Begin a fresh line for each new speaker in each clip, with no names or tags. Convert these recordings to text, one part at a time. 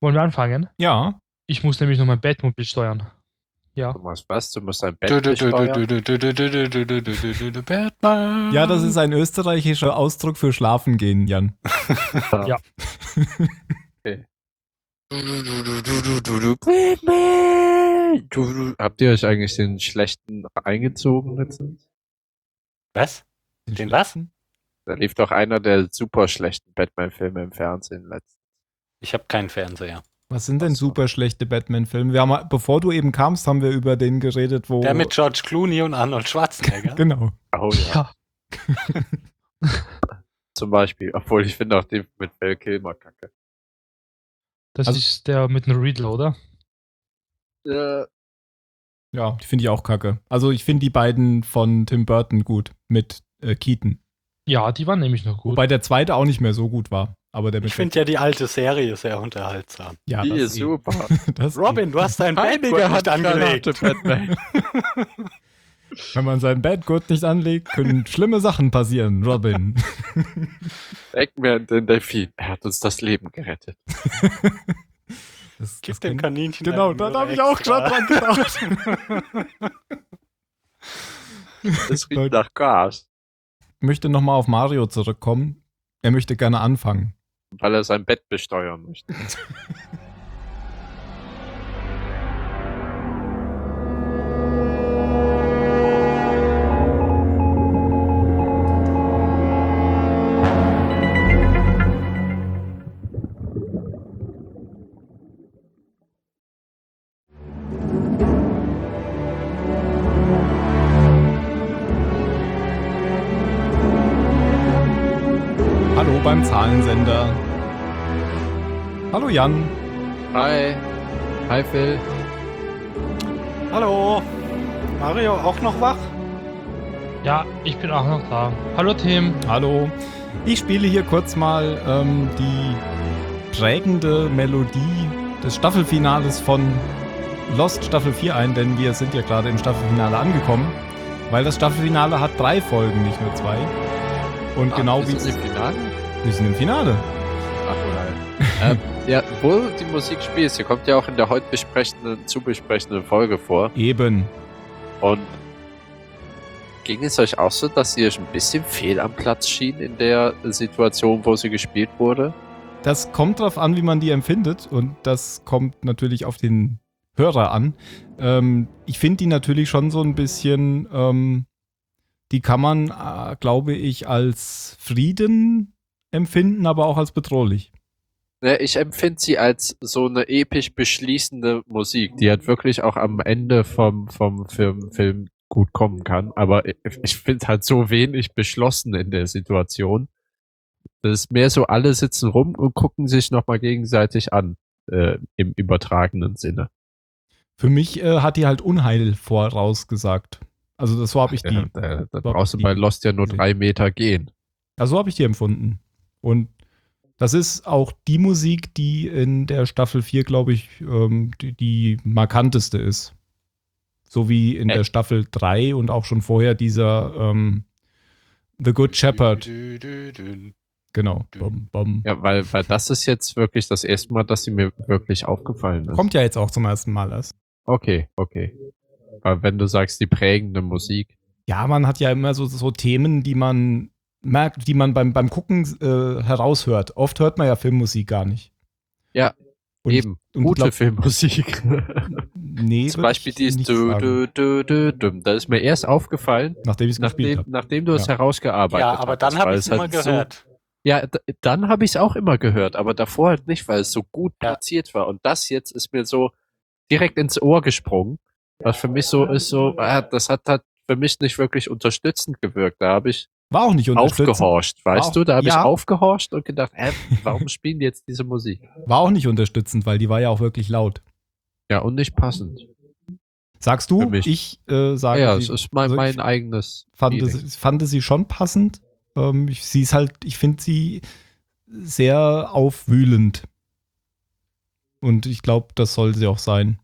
Wollen wir anfangen?
Ja.
Ich muss nämlich noch mein Bettmobil steuern. Ja.
Du machst was? Du musst dein Bett besteuern?
Batman.
Ja, das ist ein österreichischer Ausdruck für schlafen gehen, Jan.
Ja.
Okay. Batman! Habt ihr euch eigentlich den schlechten eingezogen letztens?
Was? Den was?
Da lief doch einer der super schlechten Batman-Filme im Fernsehen letztens.
Ich habe keinen Fernseher.
Was sind denn super schlechte Batman-Filme? Wir haben, bevor du eben kamst, haben wir über den geredet, wo...
Der mit George Clooney und Arnold Schwarzenegger.
Genau.
Oh ja. Zum Beispiel. Obwohl ich finde auch den mit Val Kilmer kacke.
Das
Also-
ist der mit dem Riddler, oder?
Ja, die finde ich auch kacke. Also ich finde die beiden von Tim Burton gut mit Keaton.
Ja, die waren nämlich noch gut.
Wobei der zweite auch nicht mehr so gut war. Aber der mit
Ich finde ja die alte Serie sehr unterhaltsam.
ja,
die
das
ist super.
Das
Robin, du hast dein Bettgurt nicht angelegt.
Batman.
Wenn man sein Bettgurt nicht anlegt, können schlimme Sachen passieren, Robin.
Eggman, den Delfin. Er hat uns das Leben gerettet.
Gib dem Kaninchen.
Genau,
einen
da
Euro
habe ich auch
extra.
gerade dran gedacht.
Das riecht nach Gas.
Ich möchte nochmal auf Mario zurückkommen. Er möchte gerne anfangen.
Weil er sein Bett besteuern möchte.
Hallo beim Zahlensender. Hallo Jan.
Hi. Hi Phil.
Hallo. Mario, auch noch wach?
Ja, ich bin auch noch da. Hallo Tim.
Hallo. Ich spiele hier kurz mal die prägende Melodie des Staffelfinales von Lost Staffel 4 ein, denn wir sind ja gerade im Staffelfinale angekommen, weil das Staffelfinale hat 3 Folgen, nicht nur 2. Und genau
wir
wie
sind im Finale?
wir sind im Finale.
Ach nein. Ja, wo die Musik spielst, hier kommt ja auch in der heute zu besprechenden Folge vor.
Eben.
Und ging es euch auch so, dass sie euch ein bisschen fehl am Platz schien in der Situation, wo sie gespielt wurde?
Das kommt drauf an, wie man die empfindet, und das kommt natürlich auf den Hörer an. Ich finde die natürlich schon so ein bisschen, die kann man, glaube ich, als Frieden empfinden, aber auch als bedrohlich.
Ne, ich empfinde sie als so eine episch beschließende Musik, die halt wirklich auch am Ende vom Film gut kommen kann. Aber ich finde halt so wenig beschlossen in der Situation. Das ist mehr so, alle sitzen rum und gucken sich nochmal gegenseitig an, im übertragenen Sinne.
Für mich hat die halt Unheil vorausgesagt. Also so habe ich die.
Da brauchst du bei Lost ja nur 3 Meter gehen.
Also so habe ich die empfunden. Und das ist auch die Musik, die in der Staffel 4, glaube ich, die markanteste ist. So wie in der Staffel 3 und auch schon vorher dieser The Good Shepherd. Genau. Bom, bom.
Ja, weil das ist jetzt wirklich das erste Mal, dass sie mir wirklich aufgefallen ist.
Kommt ja jetzt auch zum ersten Mal erst.
Okay. Aber wenn du sagst, die prägende Musik.
Ja, man hat ja immer so Themen, die man merkt, die man beim Gucken heraushört. Oft hört man ja Filmmusik gar nicht.
Ja,
und
eben.
und
Gute
glaub,
Filmmusik.
Nee,
Zum Beispiel dieses Da ist mir erst aufgefallen,
nachdem ich es gespielt habe.
nachdem du es herausgearbeitet hast.
Ja, aber dann habe ich es immer gehört.
Ja, dann habe ich es auch immer gehört, aber davor halt nicht, weil es so gut platziert war. Und das jetzt ist mir so direkt ins Ohr gesprungen, was für mich so ist, das hat halt für mich nicht wirklich unterstützend gewirkt. Da habe ich
War auch nicht unterstützend.
aufgehorcht, weißt du? Da habe ich
ja.
aufgehorcht und gedacht, warum spielen die jetzt diese Musik?
War auch nicht unterstützend, weil die war ja auch wirklich laut.
Ja, und nicht passend.
Sagst du?
Für mich.
Ich sage,
Ja, es ist mein
ich
eigenes
fand sie schon passend. Ich finde sie sehr aufwühlend. Und ich glaube, das soll sie auch sein.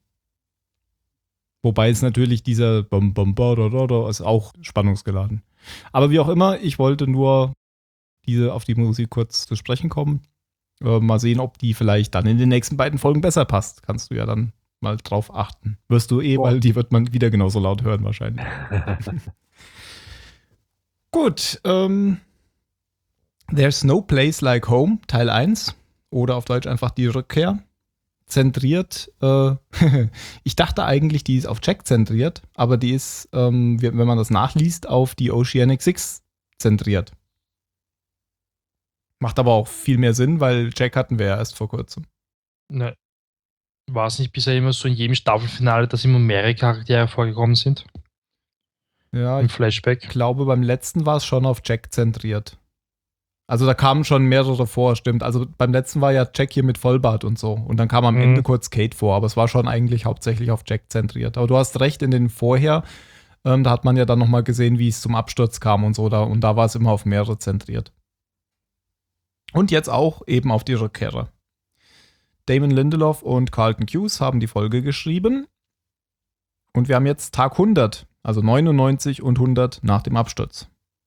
Wobei es natürlich dieser Bom Bom Ba ist auch spannungsgeladen. Aber wie auch immer, ich wollte nur auf die Musik kurz zu sprechen kommen. Mal sehen, ob die vielleicht dann in den nächsten beiden Folgen besser passt. Kannst du ja dann mal drauf achten. Wirst du weil die wird man wieder genauso laut hören wahrscheinlich. Gut, There's No Place Like Home, Teil 1. Oder auf Deutsch einfach die Rückkehr. Zentriert. Ich dachte eigentlich, die ist auf Jack zentriert, aber die ist, wenn man das nachliest, auf die Oceanic Six zentriert. Macht aber auch viel mehr Sinn, weil Jack hatten wir ja erst vor kurzem.
Ne. War es nicht bisher immer so in jedem Staffelfinale, dass immer mehrere Charaktere vorgekommen sind?
Ja,
Im
ich
Flashback.
glaube, beim letzten war es schon auf Jack zentriert. Also da kamen schon mehrere vor, stimmt. Also beim letzten war ja Jack hier mit Vollbart und so. Und dann kam am Ende kurz Kate vor, aber es war schon eigentlich hauptsächlich auf Jack zentriert. Aber du hast recht, in den vorher, da hat man ja dann nochmal gesehen, wie es zum Absturz kam und so. Und da war es immer auf mehrere zentriert. Und jetzt auch eben auf die Rückkehrer. Damon Lindelof und Carlton Cuse haben die Folge geschrieben. Und wir haben jetzt Tag 100, also 99 und 100 nach dem Absturz.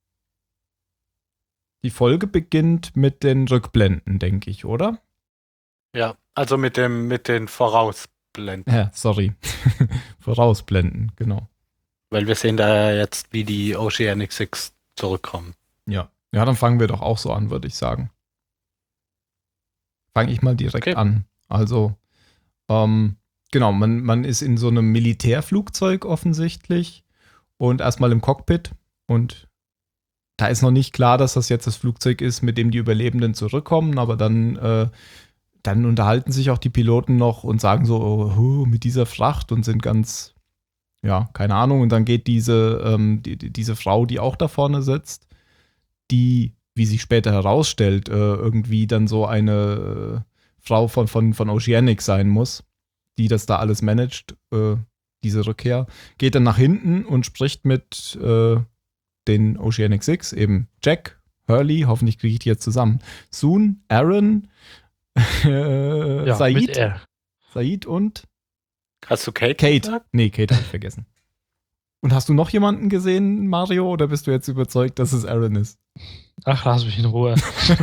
Die Folge beginnt mit den Rückblenden, denke ich, oder?
Ja, also mit den Vorausblenden.
Ja, sorry. Vorausblenden, genau.
Weil wir sehen da jetzt, wie die Oceanic Six zurückkommen.
Ja. Ja, dann fangen wir doch auch so an, würde ich sagen. Fange ich mal direkt an. Also, genau, man ist in so einem Militärflugzeug offensichtlich und erstmal im Cockpit und da ist noch nicht klar, dass das jetzt das Flugzeug ist, mit dem die Überlebenden zurückkommen, aber dann unterhalten sich auch die Piloten noch und sagen so, oh, mit dieser Fracht und sind ganz, ja, keine Ahnung. Und dann geht diese Frau, die auch da vorne sitzt, die, wie sich später herausstellt, irgendwie dann so eine Frau von Oceanic sein muss, die das da alles managt, diese Rückkehr, geht dann nach hinten und spricht mit den Oceanic Six, eben Jack, Hurley, hoffentlich kriege ich die jetzt zusammen, Soon, Aaron,
Ja, mit R.
Said und
Hast du Kate?
Kate. Nee, Kate habe ich vergessen. Und hast du noch jemanden gesehen, Mario, oder bist du jetzt überzeugt, dass es Aaron ist?
Ach, lass mich in Ruhe.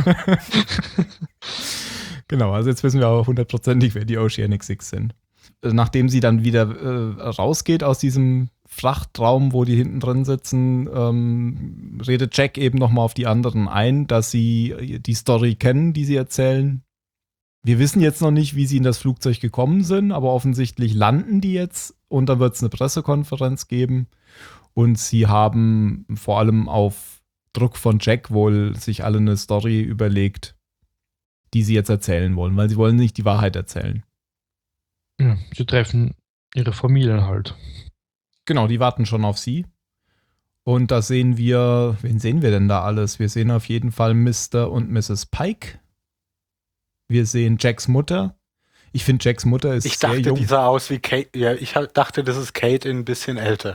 Genau, also jetzt wissen wir auch hundertprozentig, wer die Oceanic Six sind. Nachdem sie dann wieder rausgeht aus diesem Frachtraum, wo die hinten drin sitzen, redet Jack eben nochmal auf die anderen ein, dass sie die Story kennen, die sie erzählen. Wir wissen jetzt noch nicht, wie sie in das Flugzeug gekommen sind, aber offensichtlich landen die jetzt und dann wird es eine Pressekonferenz geben. Und sie haben vor allem auf Druck von Jack wohl sich alle eine Story überlegt, die sie jetzt erzählen wollen, weil sie wollen nicht die Wahrheit erzählen.
Ja, sie treffen ihre Familien halt.
Genau, die warten schon auf sie. Und da sehen wir, wen sehen wir denn da alles? Wir sehen auf jeden Fall Mr. und Mrs. Pike. Wir sehen Jacks Mutter. Ich finde, Jacks Mutter ist sehr jung.
Ich dachte, die sah aus wie Kate. Ja, ich dachte, das ist Kate ein bisschen älter.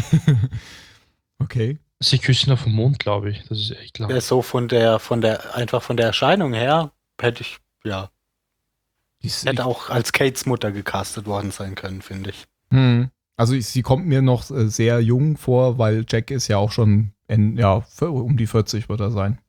Okay.
Sie küssen auf dem Mond, glaube ich. Das ist echt klar.
Der ist so von der Erscheinung her, hätte auch als Kates Mutter gecastet worden sein können, finde ich.
Also sie kommt mir noch sehr jung vor, weil Jack ist ja auch schon um die 40 wird er sein.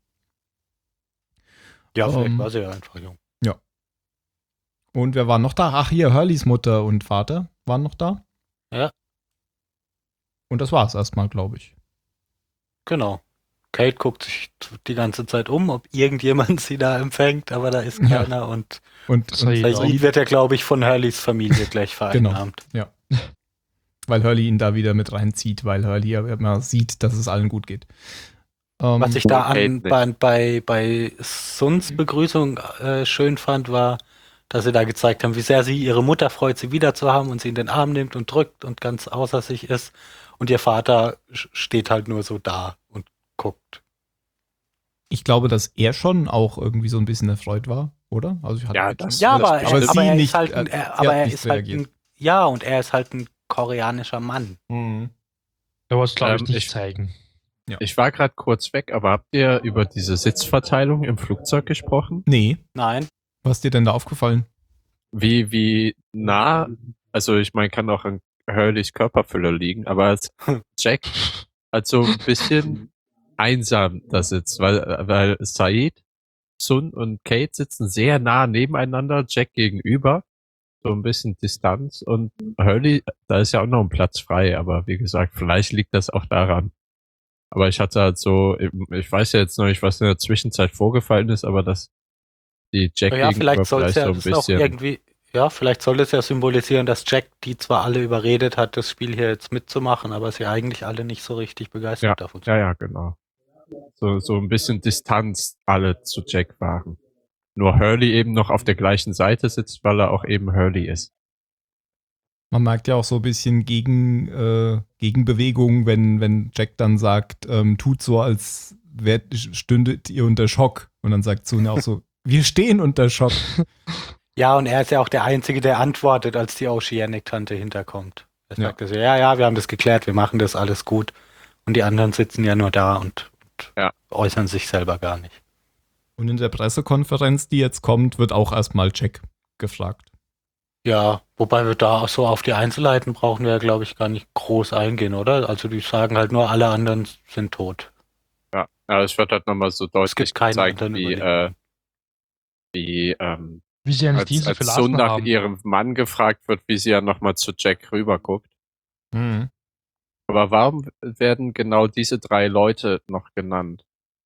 Ja, vielleicht war sie ja einfach jung.
Ja. Und wer war noch da? Ach hier, Hurleys Mutter und Vater waren noch da.
Ja.
Und das war es erstmal, glaube ich.
Genau. Kate guckt sich die ganze Zeit ob irgendjemand sie da empfängt, aber da ist keiner.
Ja.
Und
Said
wird ja, glaube ich, von Hurleys Familie gleich vereinnahmt.
Genau, ja. Weil Hurley ihn da wieder mit reinzieht, weil Hurley ja immer sieht, dass es allen gut geht.
Was ich da bei Suns Begrüßung schön fand, war, dass sie da gezeigt haben, wie sehr sie ihre Mutter freut, sie wieder zu haben und sie in den Arm nimmt und drückt und ganz außer sich ist. Und ihr Vater steht halt nur so da und guckt.
Ich glaube, dass er schon auch irgendwie so ein bisschen erfreut war, oder? Also ich hatte
aber er
nicht,
ist halt ein koreanischer Mann.
Mhm.
Er wollte es, glaube ich, nicht zeigen.
Ja.
Ich war gerade kurz weg, aber habt ihr über diese Sitzverteilung im Flugzeug gesprochen?
Nee.
Nein.
Was ist dir denn da aufgefallen?
Wie nah, also ich meine, kann auch an Hurleys Körperfülle liegen, aber als Jack halt so ein bisschen einsam da sitzt, weil Said Sun und Kate sitzen sehr nah nebeneinander, Jack gegenüber. So ein bisschen Distanz. Und Hurley, da ist ja auch noch ein Platz frei. Aber wie gesagt, vielleicht liegt das auch daran. Aber ich hatte halt so, ich weiß ja jetzt noch nicht, was in der Zwischenzeit vorgefallen ist, aber dass die Jack
Ja, vielleicht soll es
vielleicht
ja
so ein
das auch
bisschen.
irgendwie, ja, vielleicht soll es ja symbolisieren, dass Jack die zwar alle überredet hat, das Spiel hier jetzt mitzumachen, aber sie eigentlich alle nicht so richtig begeistert davon sind.
Ja, genau. So ein bisschen Distanz alle zu Jack waren. Nur Hurley eben noch auf der gleichen Seite sitzt, weil er auch eben Hurley ist.
Man merkt ja auch so ein bisschen Gegenbewegung, wenn Jack dann sagt, tut so, als stündet ihr unter Schock. Und dann sagt Sun auch so, wir stehen unter Schock.
Ja, und er ist ja auch der Einzige, der antwortet, als die Oceanic-Tante hinterkommt. Er
Ja.
sagt so, ja, wir haben das geklärt, wir machen das alles gut. Und die anderen sitzen ja nur da und äußern sich selber gar nicht.
Und in der Pressekonferenz, die jetzt kommt, wird auch erstmal Jack gefragt.
Ja, wobei wir da auch so auf die Einzelheiten brauchen wir ja, glaube ich, gar nicht groß eingehen, oder? Also die sagen halt nur, alle anderen sind tot.
Ja, es wird halt nochmal so deutlich
gibt keine
gezeigt,
anderen
wie
Wie sie eigentlich diese
als
verlassen
Sun nach
haben.
ihrem Mann gefragt wird, wie sie ja nochmal zu Jack rüberguckt.
Mhm.
Aber warum werden genau diese 3 Leute noch genannt?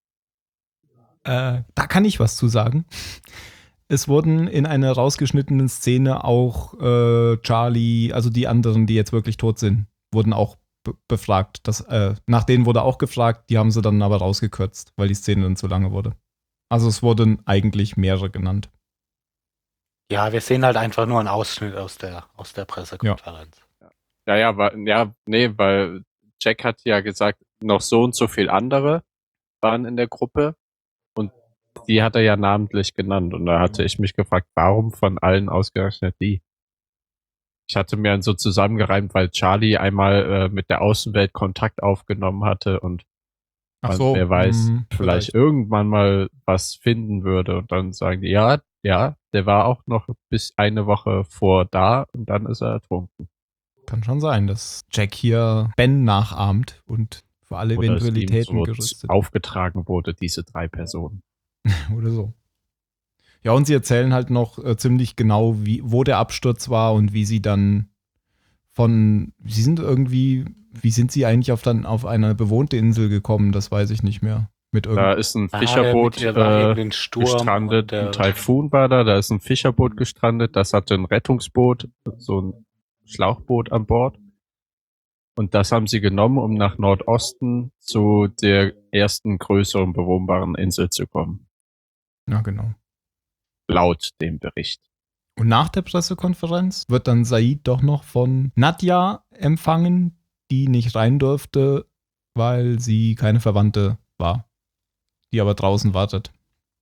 Da kann ich was zu sagen. Es wurden in einer rausgeschnittenen Szene auch Charlie, also die anderen, die jetzt wirklich tot sind, wurden auch befragt. Nach denen wurde auch gefragt, die haben sie dann aber rausgekürzt, weil die Szene dann zu lange wurde. Also es wurden eigentlich mehrere genannt.
Ja, wir sehen halt einfach nur einen Ausschnitt aus der Pressekonferenz.
Weil Jack hat ja gesagt, noch so und so viel andere waren in der Gruppe und die hat er ja namentlich genannt und da hatte ich mich gefragt, warum von allen ausgerechnet die? Ich hatte mir so zusammengereimt, weil Charlie einmal mit der Außenwelt Kontakt aufgenommen hatte und wer weiß, vielleicht irgendwann mal was finden würde und dann sagen die, ja, der war auch noch bis eine Woche vor da und dann ist er ertrunken.
Kann schon sein, dass Jack hier Ben nachahmt und für alle
Oder
Eventualitäten
so
gerüstet
aufgetragen wurde, diese 3 Personen.
oder so. Ja, und sie erzählen halt noch ziemlich genau, wo der Absturz war und wie sie dann wie sind sie eigentlich auf eine bewohnte Insel gekommen? Das weiß ich nicht mehr.
Da ist ein Fischerboot gestrandet, ein Taifun war da ist ein Fischerboot gestrandet, das hatte ein Rettungsboot, so ein Schlauchboot an Bord. Und das haben sie genommen, um nach Nordosten zu der ersten größeren bewohnbaren Insel zu kommen.
Ja, genau.
Laut dem Bericht.
Und nach der Pressekonferenz wird dann Said doch noch von Nadja empfangen, die nicht rein durfte, weil sie keine Verwandte war, die aber draußen wartet.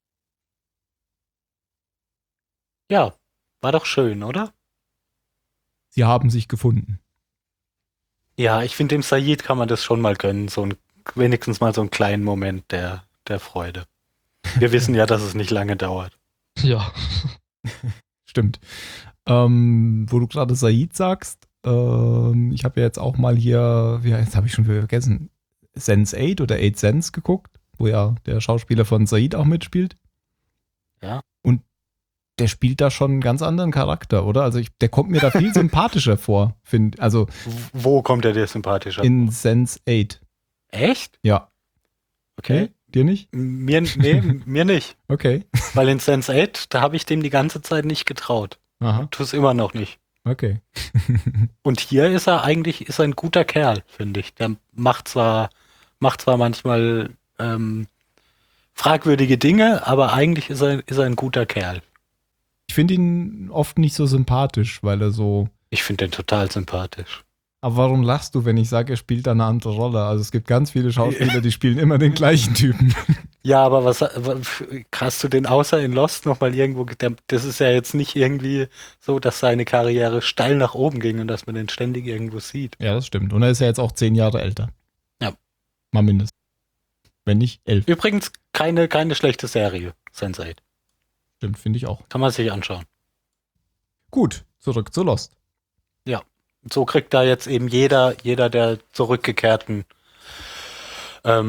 Ja, war doch schön, oder?
Sie haben sich gefunden.
Ja, ich finde, dem Said kann man das schon mal gönnen, wenigstens mal so einen kleinen Moment der Freude. Wir wissen ja, dass es nicht lange dauert.
Ja.
Stimmt. Wo du gerade Said sagst, ich habe ja jetzt auch mal hier, jetzt habe ich schon wieder vergessen, Sense8 oder 8 Sense geguckt, wo ja der Schauspieler von Said auch mitspielt.
Ja.
Und der spielt da schon einen ganz anderen Charakter, oder? Also der kommt mir da viel sympathischer vor, finde. Also
wo kommt er dir sympathischer
in vor? Sense8.
Echt?
Ja.
Okay.
Nee, dir nicht?
Mir nicht.
Okay.
Weil in Sense8, da habe ich dem die ganze Zeit nicht getraut.
Aha.
Tu es immer noch nicht.
Okay.
Und hier ist er ein guter Kerl, finde ich. Der macht zwar manchmal fragwürdige Dinge, aber eigentlich ist er ein guter Kerl.
Ich finde ihn oft nicht so sympathisch, weil er so...
Ich finde den total sympathisch.
Aber warum lachst du, wenn ich sage, er spielt da eine andere Rolle? Also es gibt ganz viele Schauspieler, die spielen immer den gleichen Typen.
Ja, aber hast du den außer in Lost nochmal irgendwo, das ist ja jetzt nicht irgendwie so, dass seine Karriere steil nach oben ging und dass man den ständig irgendwo sieht.
Ja, das stimmt. Und er ist ja jetzt auch 10 Jahre älter.
Ja.
Mal mindestens. Wenn nicht 11.
Übrigens keine schlechte Serie, Sense8.
Stimmt, finde ich auch.
Kann man sich anschauen.
Gut, zurück zu Lost.
Ja, so kriegt da jetzt eben jeder der Zurückgekehrten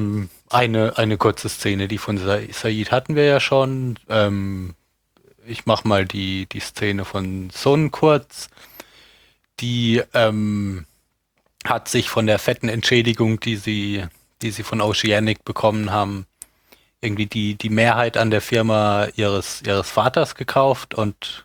Eine kurze Szene, die von Said hatten wir ja schon. Ich mach mal die Szene von Sun kurz. Die hat sich von der fetten Entschädigung, die sie von Oceanic bekommen haben, irgendwie die Mehrheit an der Firma ihres Vaters gekauft und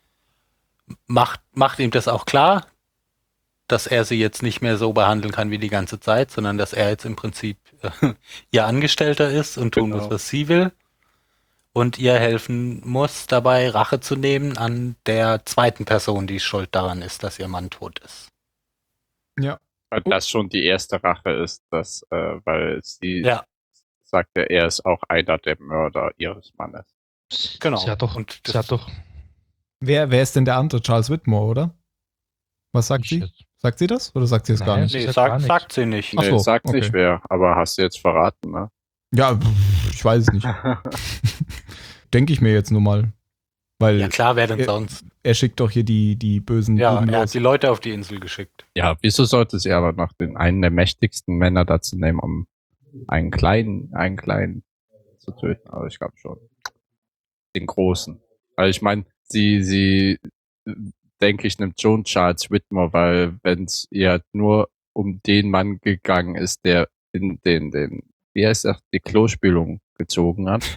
macht ihm das auch klar, dass er sie jetzt nicht mehr so behandeln kann wie die ganze Zeit, sondern dass er jetzt im Prinzip ihr Angestellter ist und tun muss, was sie will. Und ihr helfen muss, dabei Rache zu nehmen an der zweiten Person, die schuld daran ist, dass ihr Mann tot ist.
Ja.
Weil das schon die erste Rache ist, weil sie
Ja,
sagte, er ist auch einer der Mörder ihres Mannes.
genau.
Sie hat doch
Wer ist denn der andere? Charles Whitmore, oder? Was sagt sie? Sagt sie das? Oder sagt sie es gar
Nein,
nicht?
sie
Nee,
sagt gar nichts.
sagt sie nicht.
Ach so,
Nee, sagt
okay.
nicht wer, aber hast du jetzt verraten, ne?
Ja, ich weiß es nicht. Denke ich mir jetzt nur mal. Weil
Ja klar, wer denn
er-
sonst?
er schickt doch hier die bösen
Ja,
Buben
er hat
los.
die Leute auf die Insel geschickt.
Ja, wieso sollte sie aber noch einen der mächtigsten Männer dazu nehmen, um einen kleinen zu töten? Aber ich glaube schon. Den großen. Also ich meine, sie denke ich, nimmt schon Charles Whitmore, weil wenn es ihr halt nur um den Mann gegangen ist, der in den wie heißt das, die Klospülung gezogen hat,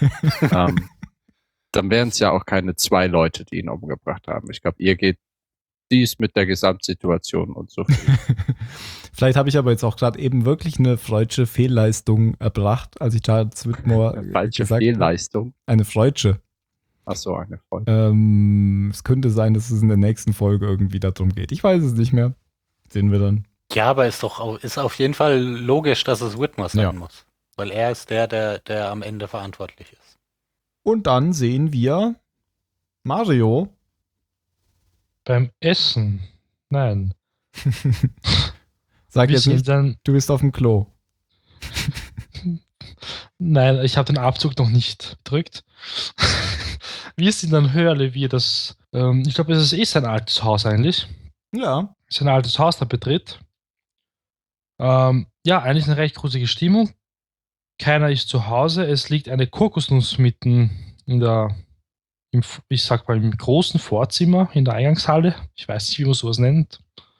dann wären es ja auch keine 2 Leute, die ihn umgebracht haben. Ich glaube, ihr geht dies mit der Gesamtsituation und so viel.
Vielleicht habe ich aber jetzt auch gerade eben wirklich eine freudsche Fehlleistung erbracht, als ich Charles Whitmore
Falsche
gesagt habe.
Fehlleistung.
Eine freudsche.
Ach so, eine Freundin.
Es könnte sein, dass es in der nächsten Folge irgendwie darum geht. Ich weiß es nicht mehr. Sehen wir dann.
Ja, aber ist auf jeden Fall logisch, dass es Whitmore sein
Ja.
muss. Weil er ist der am Ende verantwortlich ist.
Und dann sehen wir Mario.
beim Essen. Nein.
Sag
Wir
jetzt
sind
nicht,
dann.
du bist auf dem Klo.
Nein, ich habe den Abzug noch nicht gedrückt. Wir sind dann Hörle, wie das. Ich glaube, es ist sein altes Haus eigentlich.
Ja.
Sein altes Haus da betritt. Ja, eigentlich eine recht gruselige Stimmung. Keiner ist zu Hause. Es liegt eine Kokosnuss mitten ich sag mal, im großen Vorzimmer in der Eingangshalle. Ich weiß nicht, wie man sowas nennt.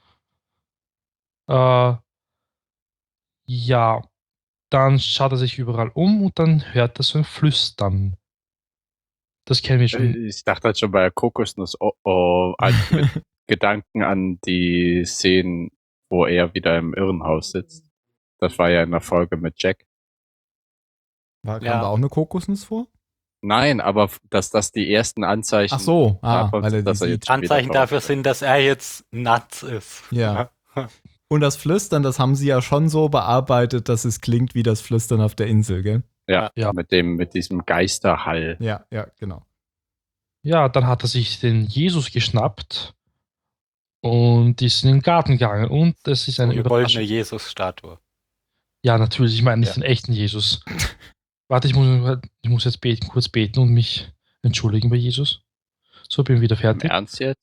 Ja, dann schaut er sich überall um und dann hört er so ein Flüstern. Das kennen wir schon.
Ich dachte halt schon bei der Kokosnuss, als mit Gedanken an die Szenen, wo er wieder im Irrenhaus sitzt. Das war ja in der Folge mit Jack.
Kam
Ja.
da auch eine Kokosnuss vor?
Nein, aber dass das die ersten Anzeichen
Ach so,
davon
weil er
sind,
die
dass er
sieht.
jetzt später
Anzeichen dafür
kommt.
sind, dass er jetzt nuts ist.
Ja. Und das Flüstern, das haben sie ja schon so bearbeitet, dass es klingt wie das Flüstern auf der Insel, gell?
Ja,
Ja.
mit diesem Geisterhall.
Ja, genau.
Ja, dann hat er sich den Jesus geschnappt und ist in den Garten gegangen. Und es ist eine
Eine goldene
Überraschung.
Jesus-Statue.
Ja, natürlich, ich meine nicht
Ja.
den echten Jesus. Warte, ich muss jetzt kurz beten und mich entschuldigen bei Jesus. So, bin wieder
Im
fertig.
Ernst jetzt?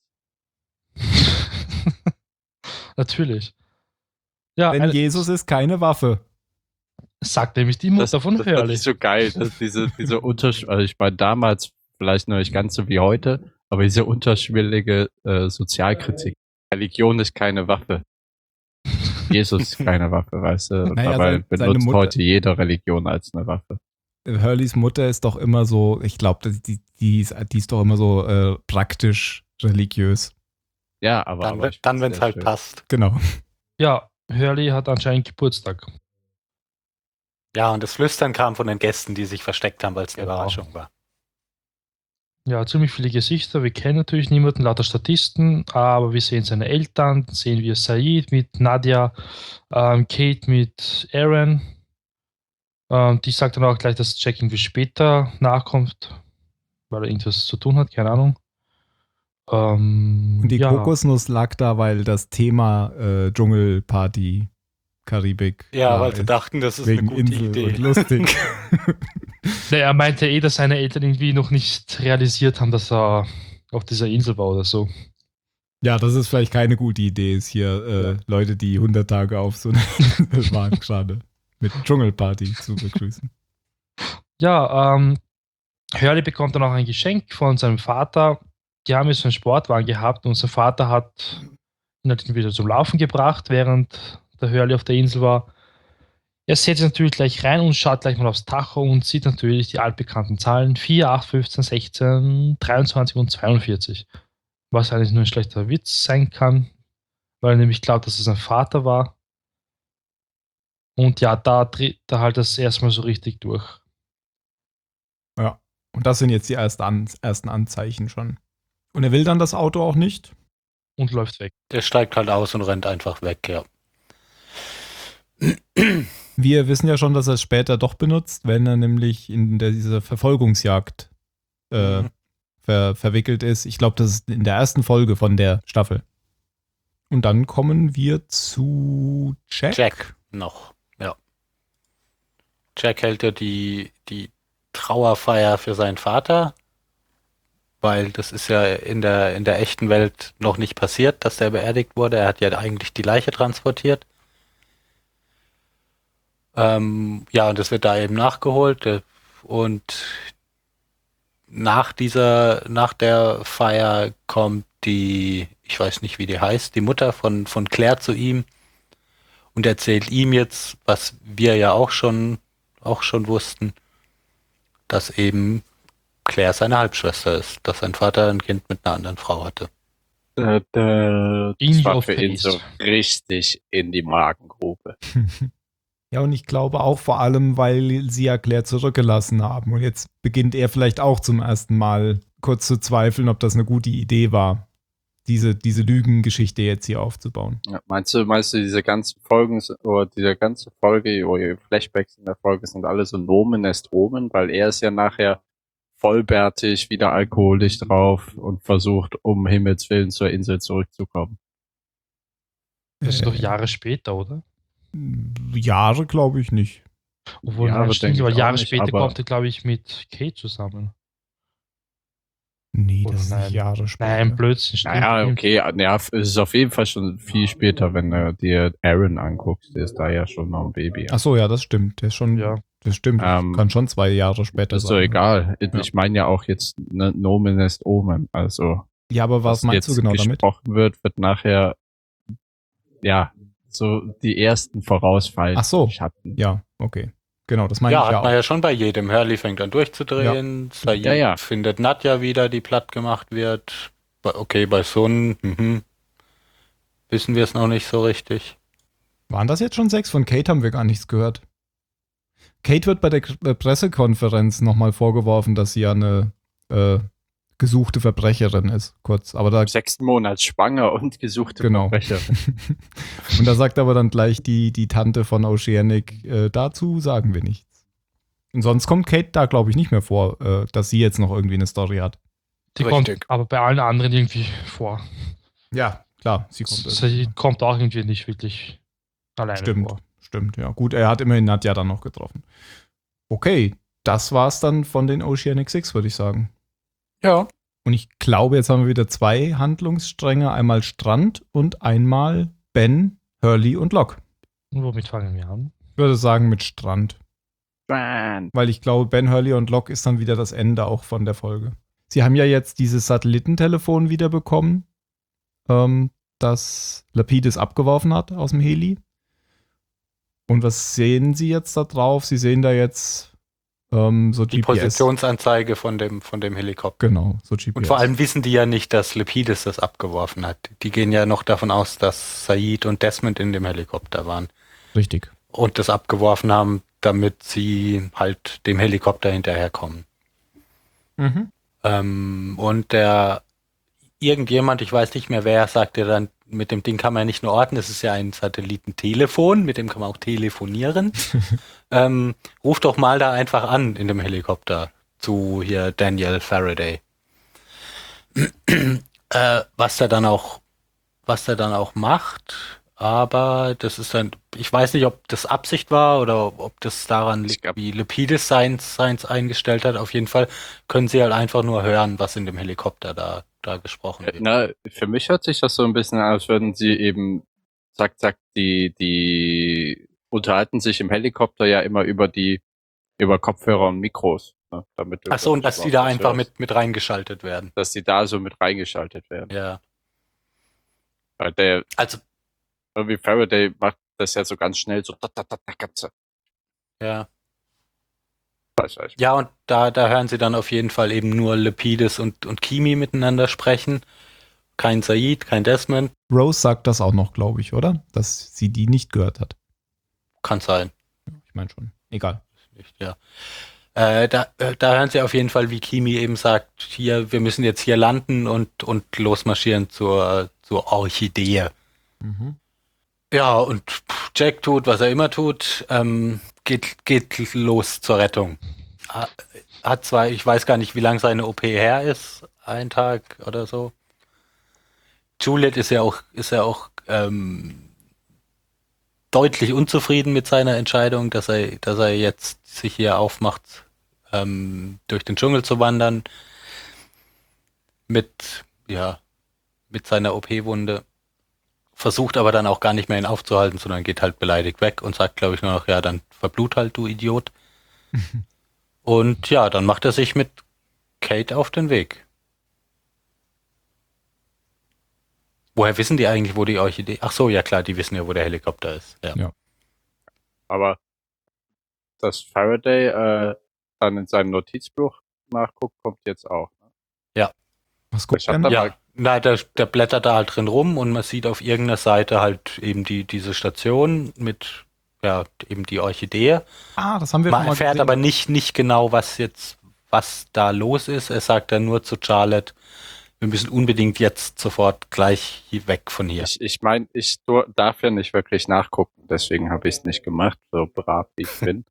Natürlich. Ja,
Denn Jesus ist keine Waffe.
sagt nämlich die Mutter von
das
Hurley.
ist so geil, dass diese Unterschied, also ich meine damals vielleicht noch nicht ganz so wie heute, aber diese unterschwellige Sozialkritik. Religion ist keine Waffe. Jesus ist keine Waffe, weißt du? Und
Naja,
dabei
seine
benutzt
Mutter-
heute jede Religion als eine Waffe.
Hurleys Mutter ist doch immer so, ich glaube, die ist doch immer so praktisch religiös.
Ja, aber
Dann wenn es
sehr
halt
schön.
passt.
Genau.
Ja, Hurley hat anscheinend Geburtstag.
Ja, und das Flüstern kam von den Gästen, die sich versteckt haben, weil es eine
Genau.
Überraschung war.
Ja, ziemlich viele Gesichter. Wir kennen natürlich niemanden, lauter Statisten, aber wir sehen seine Eltern, dann sehen wir Said mit Nadia, Kate mit Aaron. Die sagt dann auch gleich, dass Jack irgendwie später nachkommt, weil er irgendwas zu tun hat, keine Ahnung.
Und die
ja,
Kokosnuss lag da, weil das Thema Dschungelparty, Karibik.
Ja,
da
weil sie
ist.
dachten, das ist
Wegen
eine gute
Insel
Idee.
und lustig.
Er meinte dass seine Eltern irgendwie noch nicht realisiert haben, dass er auf dieser Insel war oder so.
Ja, das ist vielleicht keine gute Idee, ist hier Leute, die 100 Tage auf so einer Insel waren, schade. mit Dschungelparty zu begrüßen.
Ja, Hurley bekommt dann auch ein Geschenk von seinem Vater. Die haben jetzt einen Sportwagen gehabt und sein Vater hat ihn halt wieder zum Laufen gebracht, während der Hurley auf der Insel war. Er setzt sich natürlich gleich rein und schaut gleich mal aufs Tacho und sieht natürlich die altbekannten Zahlen 4, 8, 15, 16, 23 und 42. Was eigentlich nur ein schlechter Witz sein kann, weil er nämlich glaubt, dass es sein Vater war. Und ja, da dreht er halt das erstmal so richtig durch.
Ja, und das sind jetzt die ersten Anzeichen schon. Und er will dann das Auto auch nicht?
Und läuft weg.
Der steigt halt aus und rennt einfach weg, ja.
Wir wissen ja schon, dass er es später doch benutzt, wenn er nämlich in dieser Verfolgungsjagd verwickelt ist. Ich glaube, das ist in der ersten Folge von der Staffel. Und dann kommen wir zu Jack.
Jack noch, ja. Jack hält ja die Trauerfeier für seinen Vater, weil das ist ja in der echten Welt noch nicht passiert, dass der beerdigt wurde. Er hat ja eigentlich die Leiche transportiert. Ja, und das wird da eben nachgeholt. Und nach der Feier kommt die, ich weiß nicht, wie die heißt, die Mutter von Claire zu ihm und erzählt ihm jetzt, was wir ja auch schon wussten, dass eben Claire seine Halbschwester ist, dass sein Vater ein Kind mit einer anderen Frau hatte.
Das
In
war
your
für ihn
face.
so richtig in die Magengrube.
Ja, und ich glaube auch vor allem, weil sie ja Claire zurückgelassen haben. Und jetzt beginnt er vielleicht auch zum ersten Mal kurz zu zweifeln, ob das eine gute Idee war, diese Lügengeschichte jetzt hier aufzubauen.
Ja, meinst du, diese ganzen Folgen oder diese ganze Folge oder die Flashbacks in der Folge sind alle so Nomen est Omen, weil er ist ja nachher vollbärtig, wieder alkoholisch drauf und versucht, um Himmels Willen zur Insel zurückzukommen.
Das ist doch Jahre später, oder?
Jahre glaube ich nicht.
Obwohl,
Jahre
nein, stimmt,
denke ich
aber
auch
Jahre
nicht,
später
aber-
kommt er, glaube ich, mit Kate zusammen.
Nee,
Oder
das ist
nein?
nicht Jahre später.
Nein, Blödsinn, stimmt.
Naja, okay, ja, es ist auf jeden Fall schon viel später, wenn du dir Aaron anguckst, der ist da ja schon noch ein Baby.
Ach so, ja, das stimmt. Der ist schon,
Ja.
das stimmt. Kann schon 2 Jahre später
Ist
sein.
doch egal.
Ja.
Ich meine ja auch jetzt Nomen est Omen, also
Ja, aber was meinst du
jetzt
genau damit?
gesprochen wird nachher, ja, so die ersten vorausfallen.
Ach so.
Schatten.
Ja, okay. Genau, das meine
Ja,
ich ja
hat man
auch.
ja schon bei jedem. Hurley fängt an durchzudrehen. Sayid
Ja.
findet Nadja wieder, die platt gemacht wird. Okay, bei Sun, wissen wir es noch nicht so richtig.
Waren das jetzt schon 6? Von Kate haben wir gar nichts gehört. Kate wird bei der Pressekonferenz nochmal vorgeworfen, dass sie ja eine gesuchte Verbrecherin ist, kurz. Aber da
Im 6. Monat schwanger und gesuchte
Genau.
Verbrecherin.
Und da sagt aber dann gleich die Tante von Oceanic, dazu sagen wir nichts. Und sonst kommt Kate da, glaube ich, nicht mehr vor, dass sie jetzt noch irgendwie eine Story hat.
Die kommt
Richtig.
aber bei allen anderen irgendwie vor.
Ja, klar, sie kommt.
Sie kommt auch irgendwie nicht wirklich alleine
Stimmt,
vor.
stimmt, ja. Gut, er hat immerhin Nadja dann noch getroffen. Okay, das war's dann von den Oceanic Six, würde ich sagen.
Ja.
Und ich glaube, jetzt haben wir wieder 2 Handlungsstränge. Einmal Strand und einmal Ben, Hurley und Locke.
Und womit fangen wir an?
Ich würde sagen mit Strand.
Bam.
Weil ich glaube, Ben, Hurley und Locke ist dann wieder das Ende auch von der Folge. Sie haben ja jetzt dieses Satellitentelefon wiederbekommen, das Lapidus abgeworfen hat aus dem Heli. Und was sehen Sie jetzt da drauf? Sie sehen da jetzt so
Die
GPS.
Positionsanzeige von dem Helikopter.
Genau, so GPS.
Und vor allem wissen die ja nicht, dass Lepidus das abgeworfen hat. Die gehen ja noch davon aus, dass Sayid und Desmond in dem Helikopter waren.
Richtig.
Und das abgeworfen haben, damit sie halt dem Helikopter hinterherkommen. Und irgendjemand, ich weiß nicht mehr wer, sagte dann, mit dem Ding kann man ja nicht nur orten, es ist ja ein Satellitentelefon, mit dem kann man auch telefonieren. Ruf doch mal da einfach an in dem Helikopter zu hier Daniel Faraday. Was der dann auch macht, aber das ist dann, ich weiß nicht, ob das Absicht war oder ob das daran liegt, wie Lepidus seins eingestellt hat. Auf jeden Fall können sie halt einfach nur hören, was in dem Helikopter da gesprochen wird.
Na, für mich hört sich das so ein bisschen an, als würden sie eben, zack, zack, die unterhalten sich im Helikopter ja immer über Kopfhörer und Mikros. Ne, damit
Ach so, und dass die da einfach mit reingeschaltet werden.
Dass die da so mit reingeschaltet werden.
Ja.
Weil
also
irgendwie Faraday macht das ja so ganz schnell so.
Ja.
Weiß.
Ja, und da hören sie dann auf jeden Fall eben nur Lepidus und Kimi miteinander sprechen. Kein Sayid, kein Desmond.
Rose sagt das auch noch, glaube ich, oder? Dass sie die nicht gehört hat.
Kann sein.
Ich meine schon. Egal.
Ja. Da hören sie auf jeden Fall, wie Kimi eben sagt, hier, wir müssen jetzt hier landen und losmarschieren zur Orchidee.
Mhm.
Ja, und Jack tut, was er immer tut, geht los zur Rettung. Hat zwar, ich weiß gar nicht, wie lang seine OP her ist, 1 Tag oder so. Juliet ist ja auch deutlich unzufrieden mit seiner Entscheidung, dass er jetzt sich hier aufmacht, durch den Dschungel zu wandern. Mit seiner OP-Wunde. Versucht aber dann auch gar nicht mehr ihn aufzuhalten, sondern geht halt beleidigt weg und sagt, glaube ich, nur noch, ja, dann verblut halt, du Idiot. Und ja, dann macht er sich mit Kate auf den Weg. Woher wissen die eigentlich, wo die Orchidee... Ach so, ja klar, die wissen ja, wo der Helikopter ist. Ja.
Aber dass Faraday dann in seinem Notizbuch nachguckt, kommt jetzt auch. Ne?
Ja.
Was guckt er?
Ja, nein, der blättert da halt drin rum und man sieht auf irgendeiner Seite halt eben diese Station mit, ja, eben die Orchidee.
Das haben wir
Man erfährt aber nicht genau, was da los ist. Er sagt dann nur zu Charlotte, wir müssen unbedingt jetzt sofort gleich weg von hier.
Ich meine, ich darf ja nicht wirklich nachgucken, deswegen habe ich es nicht gemacht, so brav wie ich bin.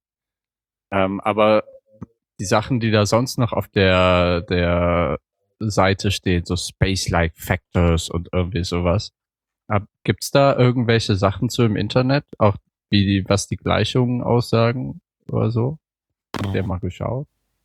Aber die Sachen, die da sonst noch auf der Seite stehen, so Space-like Factors und irgendwie sowas. Gibt's da irgendwelche Sachen zu im Internet? Auch was die Gleichungen aussagen oder so? Habt ihr mal geschaut?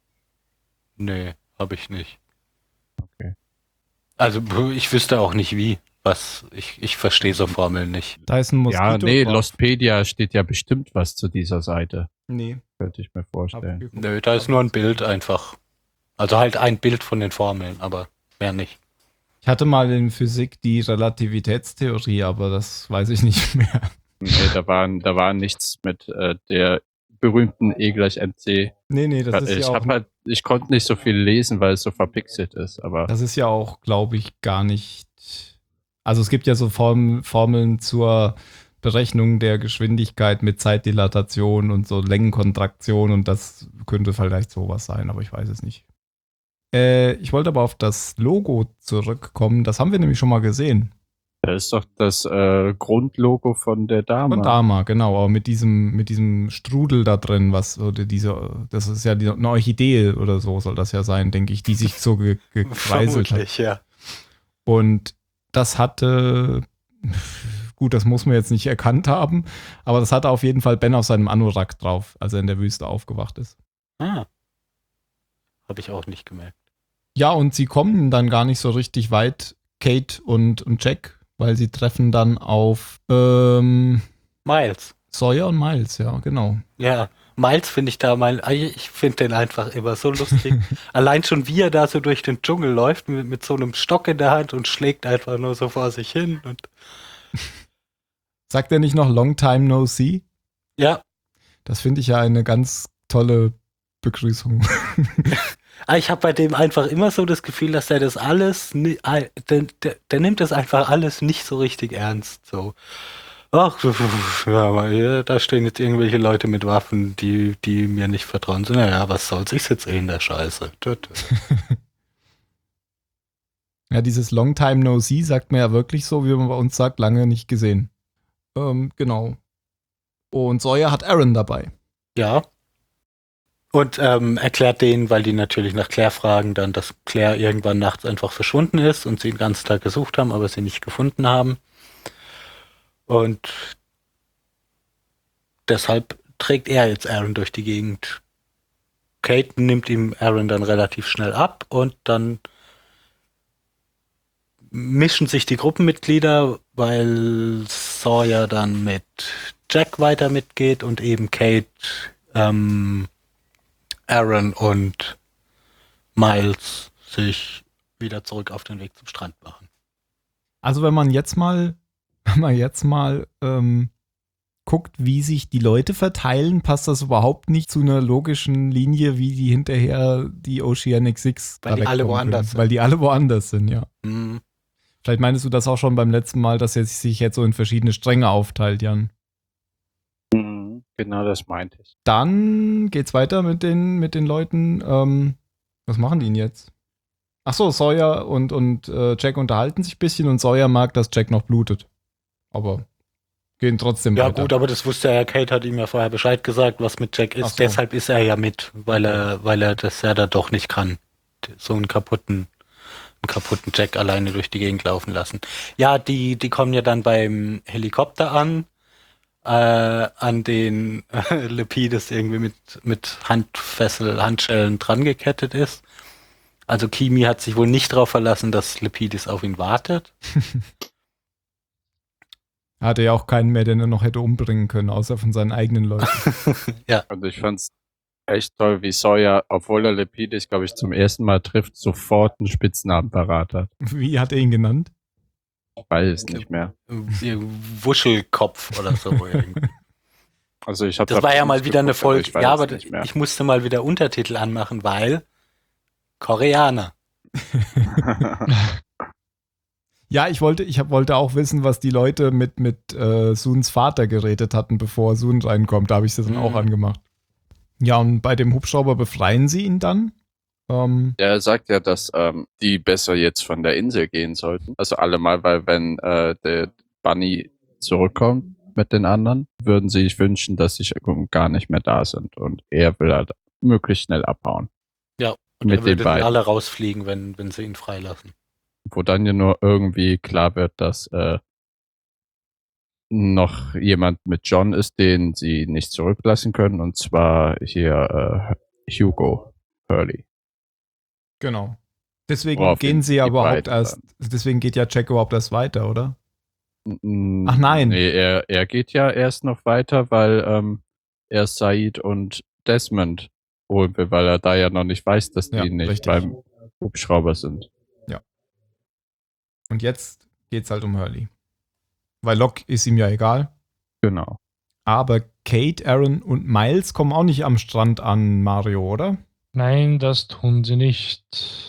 Nee, habe ich nicht.
Okay.
Also ich wüsste auch nicht wie. Ich verstehe so Formeln nicht.
Da ist ein Moskito.
Ja, nee, Lostpedia steht ja bestimmt was zu dieser Seite.
Nee.
Könnte ich mir vorstellen.
Nö, da ist nur ein Bild einfach. Also halt ein Bild von den Formeln, aber mehr nicht.
Ich hatte mal in Physik die Relativitätstheorie, aber das weiß ich nicht mehr.
Nee, da war nichts mit der berühmten E = mc.
Nee, das ist ja auch...
Ich konnte nicht so viel lesen, weil es so verpixelt ist, aber...
Das ist ja auch, glaube ich, gar nicht... Also es gibt ja so Formeln zur Berechnung der Geschwindigkeit mit Zeitdilatation und so Längenkontraktion und das könnte vielleicht sowas sein, aber ich weiß es nicht. Ich wollte aber auf das Logo zurückkommen, das haben wir nämlich schon mal gesehen.
Das ist doch das Grundlogo von der Dama.
Von Dama, genau, aber mit diesem Strudel da drin, das ist ja eine Orchidee oder so soll das ja sein, denke ich, die sich so gekreiselt hat.
Ja.
Und das hatte, gut, das muss man jetzt nicht erkannt haben, aber das hatte auf jeden Fall Ben auf seinem Anorak drauf, als er in der Wüste aufgewacht ist.
Habe ich auch nicht gemerkt.
Ja, und sie kommen dann gar nicht so richtig weit, Kate und Jack, weil sie treffen dann auf
Miles.
Sawyer und Miles, ja, genau.
Ja, Miles finde ich finde den einfach immer so lustig. Allein schon, wie er da so durch den Dschungel läuft, mit so einem Stock in der Hand und schlägt einfach nur so vor sich hin. Und
sagt er nicht noch Long Time No See?
Ja.
Das finde ich ja eine ganz tolle Begrüßung.
Ich habe bei dem einfach immer so das Gefühl, dass der das alles, der nimmt das einfach alles nicht so richtig ernst. So, ach, ja, da stehen jetzt irgendwelche Leute mit Waffen, die mir nicht vertrauen. So, naja, was soll's, ich sitze in der Scheiße.
Ja, dieses Long Time No See sagt man ja wirklich so, wie man bei uns sagt, lange nicht gesehen. Genau. Und Sawyer hat Aaron dabei.
Ja. Und erklärt denen, weil die natürlich nach Claire fragen, dann, dass Claire irgendwann nachts einfach verschwunden ist und sie den ganzen Tag gesucht haben, aber sie nicht gefunden haben. Und deshalb trägt er jetzt Aaron durch die Gegend. Kate nimmt ihm Aaron dann relativ schnell ab und dann mischen sich die Gruppenmitglieder, weil Sawyer dann mit Jack weiter mitgeht und eben Kate, Aaron und Miles sich wieder zurück auf den Weg zum Strand machen.
Also wenn man jetzt mal guckt, wie sich die Leute verteilen, passt das überhaupt nicht zu einer logischen Linie, wie die hinterher die Oceanic Six
Weil die alle woanders
sind. Weil die alle woanders sind, ja.
Mhm.
Vielleicht meinst du das auch schon beim letzten Mal, dass er sich jetzt so in verschiedene Stränge aufteilt, Jan.
Genau, das meinte ich.
Dann geht's weiter mit den Leuten. Was machen die denn jetzt? Ach so, Sawyer und Jack unterhalten sich ein bisschen und Sawyer mag, dass Jack noch blutet. Aber gehen trotzdem weiter.
Ja gut, aber das wusste er ja, Kate hat ihm ja vorher Bescheid gesagt, was mit Jack ist.
Ach so.
Deshalb ist er ja mit, weil er das ja da doch nicht kann. So einen kaputten Jack alleine durch die Gegend laufen lassen. Ja, die kommen ja dann beim Helikopter an den Lepidus irgendwie mit Handschellen dran gekettet ist. Also Kimi hat sich wohl nicht darauf verlassen, dass Lepidus auf ihn wartet.
Er hatte ja auch keinen mehr, den er noch hätte umbringen können, außer von seinen eigenen Leuten.
Ja.
Also ich fand's echt toll, wie Sawyer, obwohl er Lepidus, glaube ich, zum ersten Mal trifft, sofort einen Spitznamen parat hat.
Wie hat er ihn genannt?
Ich weiß es nicht mehr.
Wuschelkopf oder so. Irgendwie.
Also ich hab
Das war ja mal wieder eine
geguckt,
Folge. Ja, aber ich musste mal wieder Untertitel anmachen, weil Koreaner.
Ja, ich wollte auch wissen, was die Leute mit Suns Vater geredet hatten, bevor Sun reinkommt. Da habe ich das dann auch angemacht. Ja, und bei dem Hubschrauber befreien sie ihn dann.
Ja, er sagt ja, dass die besser jetzt von der Insel gehen sollten. Also alle mal, weil wenn der Bunny zurückkommt mit den anderen, würden sie sich wünschen, dass sie gar nicht mehr da sind. Und er will halt möglichst schnell abhauen.
Ja, und
mit
er würde
den beiden.
alle rausfliegen, wenn sie ihn freilassen.
Wo dann ja nur irgendwie klar wird, dass noch jemand mit John ist, den sie nicht zurücklassen können. Und zwar hier Hugo Hurley.
Genau. Deswegen
Worauf
gehen sie ja
die
überhaupt
beiden
erst, deswegen geht ja Jack überhaupt erst weiter, oder?
Ach
nein.
Nee, er geht ja erst noch weiter, weil er Said und Desmond holen will, weil er da ja noch nicht weiß, dass die
Ja,
nicht
richtig.
beim Hubschrauber sind.
Ja. Und jetzt geht's halt um Hurley. Weil Locke ist ihm ja egal.
Genau.
Aber Kate, Aaron und Miles kommen auch nicht am Strand an, Mario, oder?
Nein, das tun sie nicht.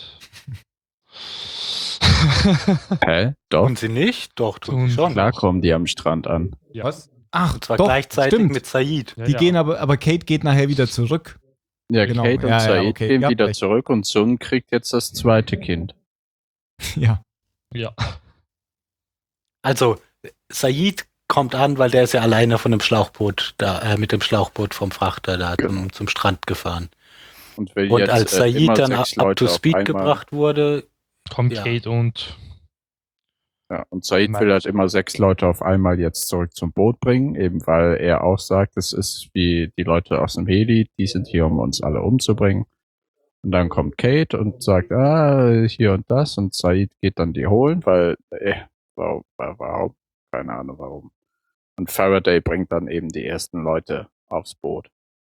Hä? Doch.
Tun sie nicht? Doch, tun sie schon.
Klar kommen die am Strand an.
Ja.
Was? Ach,
Und zwar
doch,
gleichzeitig
stimmt.
mit Said.
Ja,
Die
ja.
gehen aber Kate geht nachher wieder zurück.
Ja,
Genau.
Kate und
Ja,
Said
okay.
gehen
Ihr habt
wieder
recht.
zurück und Sun kriegt jetzt das zweite Kind.
Ja.
Ja.
Also, Said kommt an, weil der ist ja alleine von dem Schlauchboot, mit dem Schlauchboot vom Frachter da zum Strand gefahren.
Und, will
Und
jetzt,
als
immer
Said dann
6
up
Leute
to
auf
speed
einmal-
gebracht wurde,
Kommt
Ja.
Kate und
Ja, und Said will halt immer 6 Leute auf einmal jetzt zurück zum Boot bringen, eben weil er auch sagt, es ist wie die Leute aus dem Heli, die sind hier, um uns alle umzubringen. Und dann kommt Kate und sagt, hier und das, und Said geht dann die holen, weil, warum? Keine Ahnung warum. Und Faraday bringt dann eben die ersten Leute aufs Boot.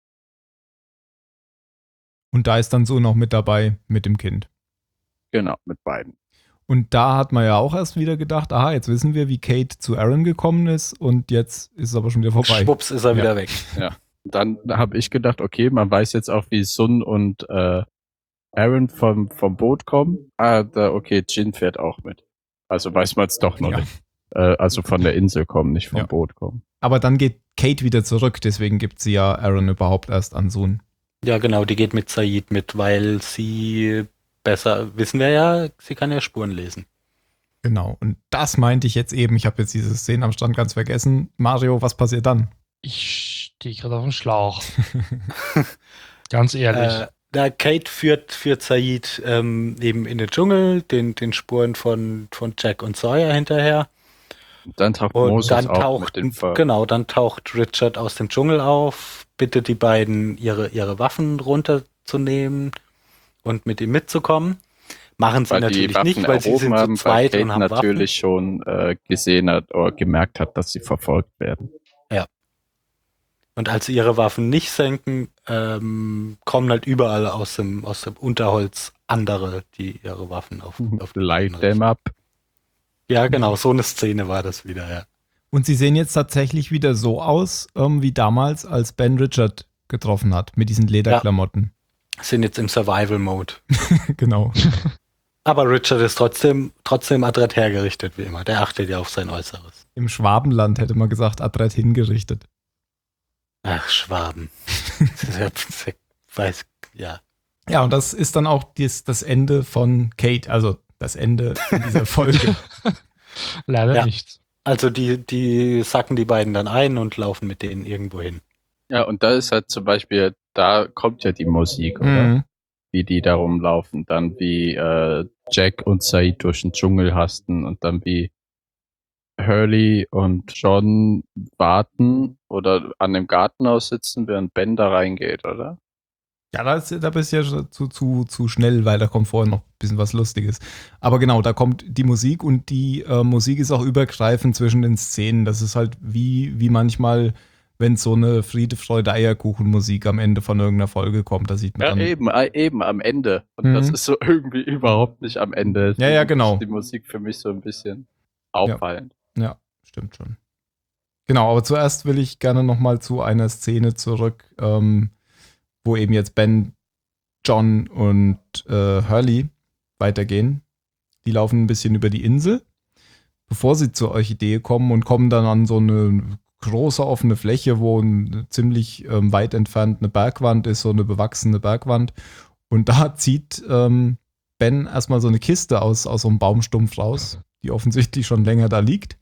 Und da ist dann so noch mit dabei mit dem Kind.
Genau, mit beiden.
Und da hat man ja auch erst wieder gedacht, aha, jetzt wissen wir, wie Kate zu Aaron gekommen ist und jetzt ist es aber schon wieder vorbei.
schwupps ist er
Ja.
wieder weg.
Dann habe ich gedacht, okay, man weiß jetzt auch, wie Sun und Aaron vom Boot kommen. Okay, Jin fährt auch mit. Also weiß man es doch noch
Ja.
nicht. Also von der Insel kommen, nicht vom
Ja.
Boot kommen.
Aber dann geht Kate wieder zurück, deswegen gibt sie ja Aaron überhaupt erst an Sohn.
Ja, genau, die geht mit Said mit, weil sie besser, wissen wir ja, sie kann ja Spuren lesen.
Genau. Und das meinte ich jetzt eben. Ich habe jetzt diese Szene am Strand ganz vergessen. Mario, was passiert dann?
ich stehe gerade auf dem Schlauch. Ganz ehrlich.
Da Kate führt Said eben in den Dschungel, den Spuren von Jack und Sawyer hinterher.
Und dann taucht
Und
Moses
dann
auch mit dem
dann taucht Richard aus dem Dschungel auf, bittet die beiden, ihre Waffen runterzunehmen und mit ihm mitzukommen. Machen sie
weil die
natürlich
Waffen
nicht, weil sie
erhoben
sind zu
haben, weil
zweit
Kate
und haben
natürlich schon gesehen hat oder gemerkt hat, dass sie verfolgt werden.
Und als sie ihre Waffen nicht senken, kommen halt überall aus dem Unterholz andere, die ihre Waffen auf
Light them up.
Ja, genau, so eine Szene war das wieder, ja.
Und sie sehen jetzt tatsächlich wieder so aus, wie damals, als Ben Richard getroffen hat, mit diesen Lederklamotten.
Sind jetzt im Survival-Mode.
Genau.
Aber Richard ist trotzdem adrett hergerichtet, wie immer. Der achtet ja auf sein Äußeres.
Im Schwabenland hätte man gesagt, adrett hingerichtet.
Ach, Schwaben. Weiß, ja.
Ja, und das ist dann auch das Ende von Kate, also das Ende dieser Folge.
Leider nicht.
Also die sacken die beiden dann ein und laufen mit denen irgendwo hin.
Ja, und da ist halt zum Beispiel, da kommt ja die Musik, oder?
Mhm.
Wie die da rumlaufen, dann wie Jack und Said durch den Dschungel hasten und dann wie Hurley und John warten oder an dem Gartenhaus sitzen, während Ben da reingeht, oder?
Ja, da bist du ja zu schnell, weil da kommt vorher noch ein bisschen was Lustiges. Aber genau, da kommt die Musik und die Musik ist auch übergreifend zwischen den Szenen. Das ist halt wie manchmal, wenn so eine Friede, Freude, Eierkuchen-Musik am Ende von irgendeiner Folge kommt. Da sieht man
Ja,
dann
eben am Ende. Und das ist so irgendwie überhaupt nicht am Ende.
Ja, genau.
Ist die Musik für mich so ein bisschen auffallend.
Ja, stimmt schon. Genau, aber zuerst will ich gerne nochmal zu einer Szene zurück, wo eben jetzt Ben, John und Hurley weitergehen. Die laufen ein bisschen über die Insel, bevor sie zur Orchidee kommen und kommen dann an so eine große offene Fläche, wo ziemlich weit entfernt eine Bergwand ist, so eine bewachsene Bergwand. Und da zieht Ben erstmal so eine Kiste aus so einem Baumstumpf raus, die offensichtlich schon länger da liegt.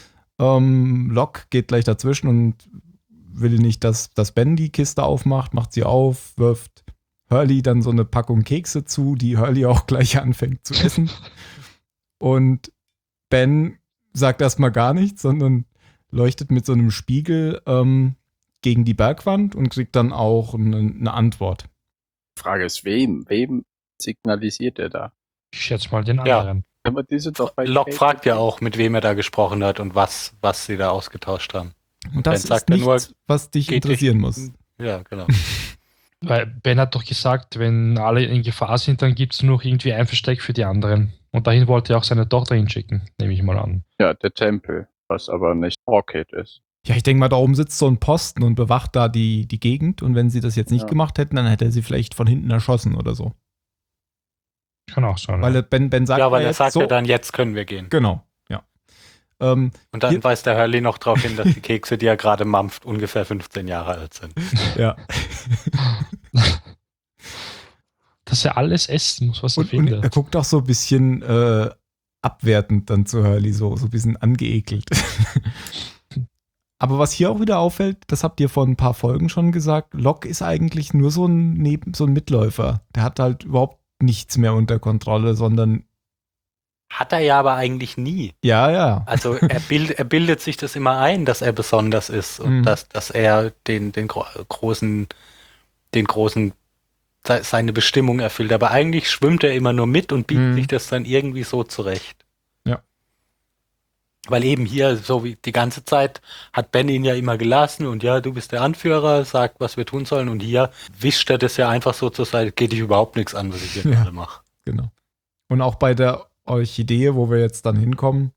Locke geht gleich dazwischen und will nicht, dass Ben die Kiste aufmacht, macht sie auf, wirft Hurley dann so eine Packung Kekse zu, die Hurley auch gleich anfängt zu essen. Und Ben sagt erstmal gar nichts, sondern leuchtet mit so einem Spiegel gegen die Bergwand und kriegt dann auch eine Antwort.
Die Frage ist, wem signalisiert er da?
Ich schätze mal den anderen.
Aber die sind doch bei
Locke
Kate
fragt ja auch, mit wem er da gesprochen hat und was sie da ausgetauscht haben.
Und das
Ben sagt
ist
ja nur,
nichts, was dich interessieren muss.
Ja, genau.
Weil Ben hat doch gesagt, wenn alle in Gefahr sind, dann gibt es nur noch irgendwie ein Versteck für die anderen. Und dahin wollte er auch seine Tochter hinschicken, nehme ich mal an.
Ja, der Tempel, was aber nicht Rocket ist.
Ja, ich denke mal, da oben sitzt so ein Posten und bewacht da die Gegend. Und wenn sie das jetzt nicht gemacht hätten, dann hätte er sie vielleicht von hinten erschossen oder so.
Kann auch sein.
Weil Ben sagt
ja, weil er sagt
so,
ja dann, jetzt können wir gehen.
Genau, ja.
Und dann weist der Hurley noch darauf hin, dass die Kekse, die er gerade mampft, ungefähr 15 Jahre alt sind.
Ja.
Dass er alles essen muss, was er
Und
findet.
er guckt auch so ein bisschen abwertend dann zu Hurley, so ein bisschen angeekelt. Aber was hier auch wieder auffällt, das habt ihr vor ein paar Folgen schon gesagt, Locke ist eigentlich nur so ein Mitläufer. Der hat halt überhaupt nichts mehr unter Kontrolle, sondern
Hat er ja aber eigentlich nie.
Ja.
Also er bildet sich das immer ein, dass er besonders ist und dass er den großen seine Bestimmung erfüllt. Aber eigentlich schwimmt er immer nur mit und biegt sich das dann irgendwie so zurecht.
Ja.
Weil eben hier, so wie die ganze Zeit, hat Ben ihn ja immer gelassen und ja, du bist der Anführer, sag, was wir tun sollen. Und hier wischt er das ja einfach so zur Seite, geht dich überhaupt nichts an, was ich hier gerade mache.
Genau. Und auch bei der Orchidee, wo wir jetzt dann hinkommen,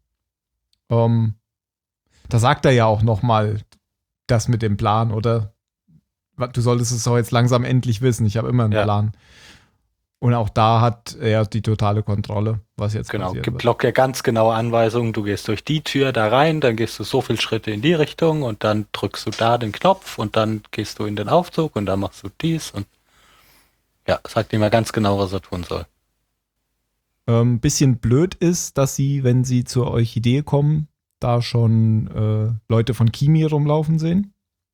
da sagt er ja auch nochmal das mit dem Plan, oder? Du solltest es doch jetzt langsam endlich wissen, ich habe immer einen Plan. Und auch da hat er die totale Kontrolle, was jetzt passiert.
Gibt Locke ja ganz genaue Anweisungen, du gehst durch die Tür da rein, dann gehst du so viele Schritte in die Richtung und dann drückst du da den Knopf und dann gehst du in den Aufzug und dann machst du dies und sagt ihm ja ganz genau, was er tun soll.
Bisschen blöd ist, dass sie, wenn sie zur Orchidee kommen, da schon Leute von Kimi rumlaufen sehen.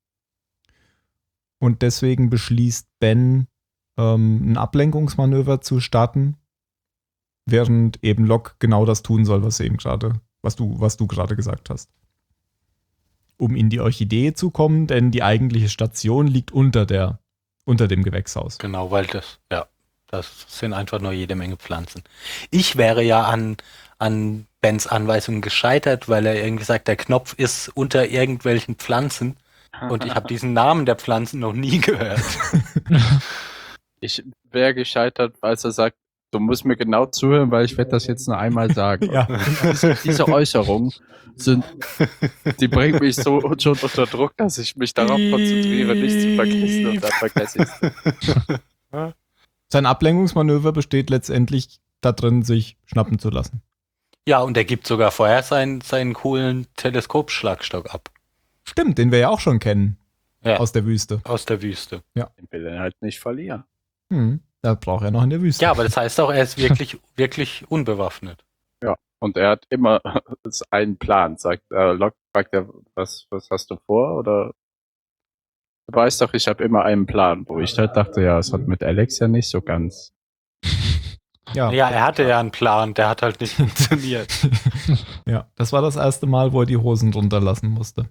Und deswegen beschließt Ben, ein Ablenkungsmanöver zu starten, während eben Locke genau das tun soll, was du gerade gesagt hast. Um in die Orchidee zu kommen, denn die eigentliche Station liegt unter dem Gewächshaus.
Genau, weil das sind einfach nur jede Menge Pflanzen. Ich wäre ja an Bens Anweisungen gescheitert, weil er irgendwie sagt, der Knopf ist unter irgendwelchen Pflanzen. Und ich habe diesen Namen der Pflanzen noch nie gehört.
Ich wäre gescheitert, als er sagt, du musst mir genau zuhören, weil ich werde das jetzt nur einmal sagen.
Ja.
Diese Äußerungen die bringen mich so schon unter Druck, dass ich mich darauf konzentriere, nicht zu vergessen und dann vergesse ich es.
Sein Ablenkungsmanöver besteht letztendlich darin, sich schnappen zu lassen.
Ja, und er gibt sogar vorher seinen coolen Teleskopschlagstock ab.
Stimmt, den wir ja auch schon kennen.
Ja.
Aus der Wüste.
Aus der Wüste.
Den will er halt nicht verlieren.
Da braucht er noch in der Wüste.
Ja, aber das heißt auch, er ist wirklich, wirklich unbewaffnet.
Ja, und er hat immer einen Plan. Locke fragt er, was hast du vor? Oder du weißt doch, ich habe immer einen Plan. Wo ich halt dachte, ja, es hat mit Alex ja nicht so ganz.
Ja, er hatte ja einen Plan, der hat halt nicht funktioniert.
Ja, das war das erste Mal, wo er die Hosen runterlassen musste.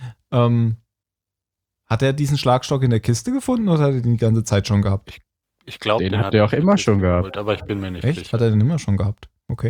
Hat er diesen Schlagstock in der Kiste gefunden oder hat er den die ganze Zeit schon gehabt?
Ich glaube,
Den hat er auch immer schon gehabt.
Aber ich bin mir nicht
Echt?
sicher.
Hat er den immer schon gehabt? Okay.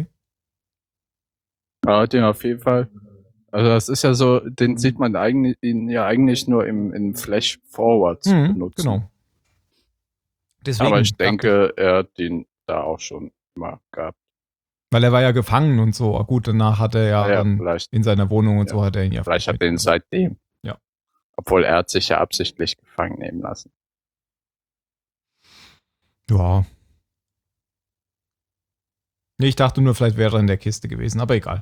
Er hat den auf jeden Fall. Also das ist ja so, den sieht man eigentlich nur im Flash Forward zu benutzen.
Genau. Deswegen
Aber ich denke, er hat den da auch schon immer gehabt.
Weil er war ja gefangen und so. Gut, danach hat er ja dann
vielleicht,
in seiner Wohnung und so hat er ihn ja.
Vielleicht hat er ihn seitdem.
Ja.
Obwohl er hat sich ja absichtlich gefangen nehmen lassen.
Ja. Nee, ich dachte nur, vielleicht wäre er in der Kiste gewesen, aber egal.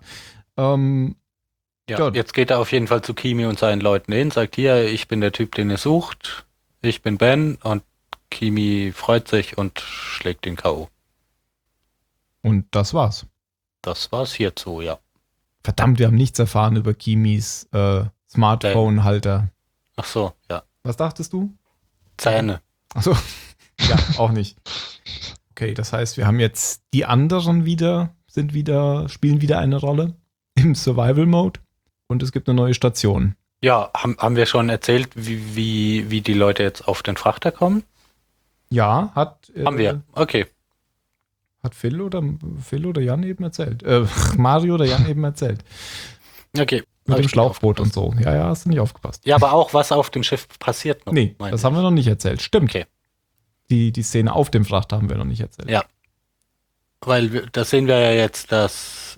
Ja, jetzt geht er auf jeden Fall zu Kimi und seinen Leuten hin, sagt hier, ich bin der Typ, den ihr sucht, ich bin Ben, und Kimi freut sich und schlägt den K.O.
Und das war's.
Das war's hierzu, ja.
Verdammt, wir haben nichts erfahren über Kimis Smartphone-Halter.
Ach so, ja.
Was dachtest du?
Zähne.
Ach so. Ja, auch nicht. Okay, das heißt, wir haben jetzt die anderen spielen wieder eine Rolle im Survival-Mode und es gibt eine neue Station.
Ja, haben wir schon erzählt, wie die Leute jetzt auf den Frachter kommen?
Ja,
haben wir, okay.
Hat Phil oder Jan eben erzählt. Mario oder Jan eben erzählt.
Okay.
Mit dem Schlauchboot und so. Ja, hast du nicht aufgepasst.
Ja, aber auch, was auf dem Schiff passiert noch.
Nee, das haben wir noch nicht erzählt. Stimmt.
Okay.
Die Szene auf dem Frachter haben wir noch nicht erzählt.
Ja. Weil da sehen wir ja jetzt, dass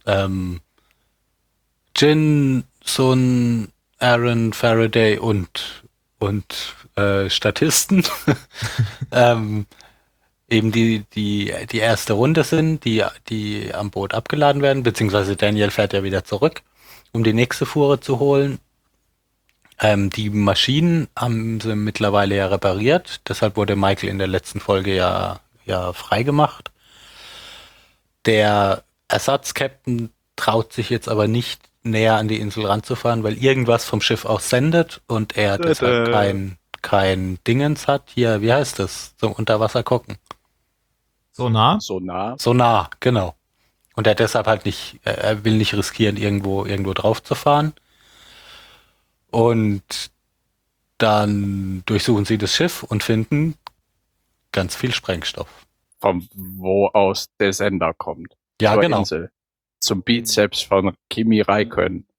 Jin, Sun, Aaron, Faraday und Statisten eben die erste Runde sind, die am Boot abgeladen werden, beziehungsweise Daniel fährt ja wieder zurück, um die nächste Fuhre zu holen. Die Maschinen haben sie mittlerweile ja repariert, deshalb wurde Michael in der letzten Folge ja freigemacht. Der Ersatzkapitän traut sich jetzt aber nicht näher an die Insel ranzufahren, weil irgendwas vom Schiff aus sendet und er deshalb kein Dingens hat. Hier, wie heißt das? Zum Unterwasser gucken.
Sonar?
Sonar, genau. Und er deshalb halt nicht, er will nicht riskieren, irgendwo drauf zu fahren. Und dann durchsuchen sie das Schiff und finden ganz viel Sprengstoff.
Von wo aus der Sender kommt.
Ja,
zur
genau.
Insel. Zum Bizeps von Kimi Räikkönen.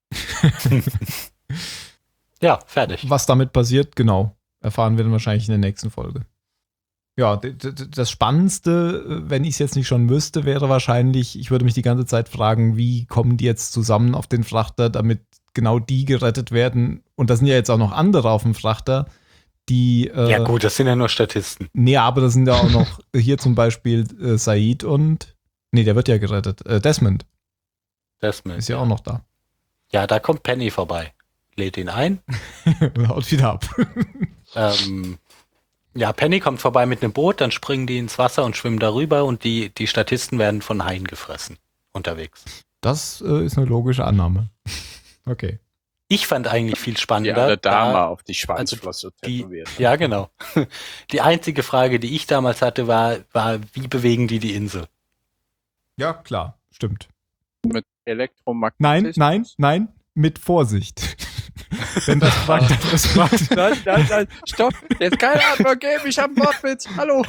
Ja, fertig.
Was damit passiert, genau, erfahren wir dann wahrscheinlich in der nächsten Folge. Ja, das Spannendste, wenn ich es jetzt nicht schon wüsste, wäre wahrscheinlich, ich würde mich die ganze Zeit fragen, wie kommen die jetzt zusammen auf den Frachter, damit genau die gerettet werden. Und da sind ja jetzt auch noch andere auf dem Frachter, die...
ja gut, das sind ja nur Statisten.
Nee, aber da sind ja auch noch hier zum Beispiel Said und... Nee, der wird ja gerettet. Desmond.
Desmond.
Ist ja auch noch da.
Ja, da kommt Penny vorbei. Lädt ihn ein.
Und haut wieder ab.
Ja, Penny kommt vorbei mit einem Boot, dann springen die ins Wasser und schwimmen darüber und die Statisten werden von Haien gefressen unterwegs.
Das ist eine logische Annahme. Okay.
Ich fand eigentlich viel spannender.
Die eine Dame auf die Schwanzflosse
tätowiert. Ja, genau. Die einzige Frage, die ich damals hatte, war, wie bewegen die Insel?
Ja, klar, stimmt.
Mit Elektromagnetismus?
Nein, mit Vorsicht. Wenn das fragt,
Nein, stopp, jetzt keine Antwort geben, ich habe einen Wortwitz, hallo.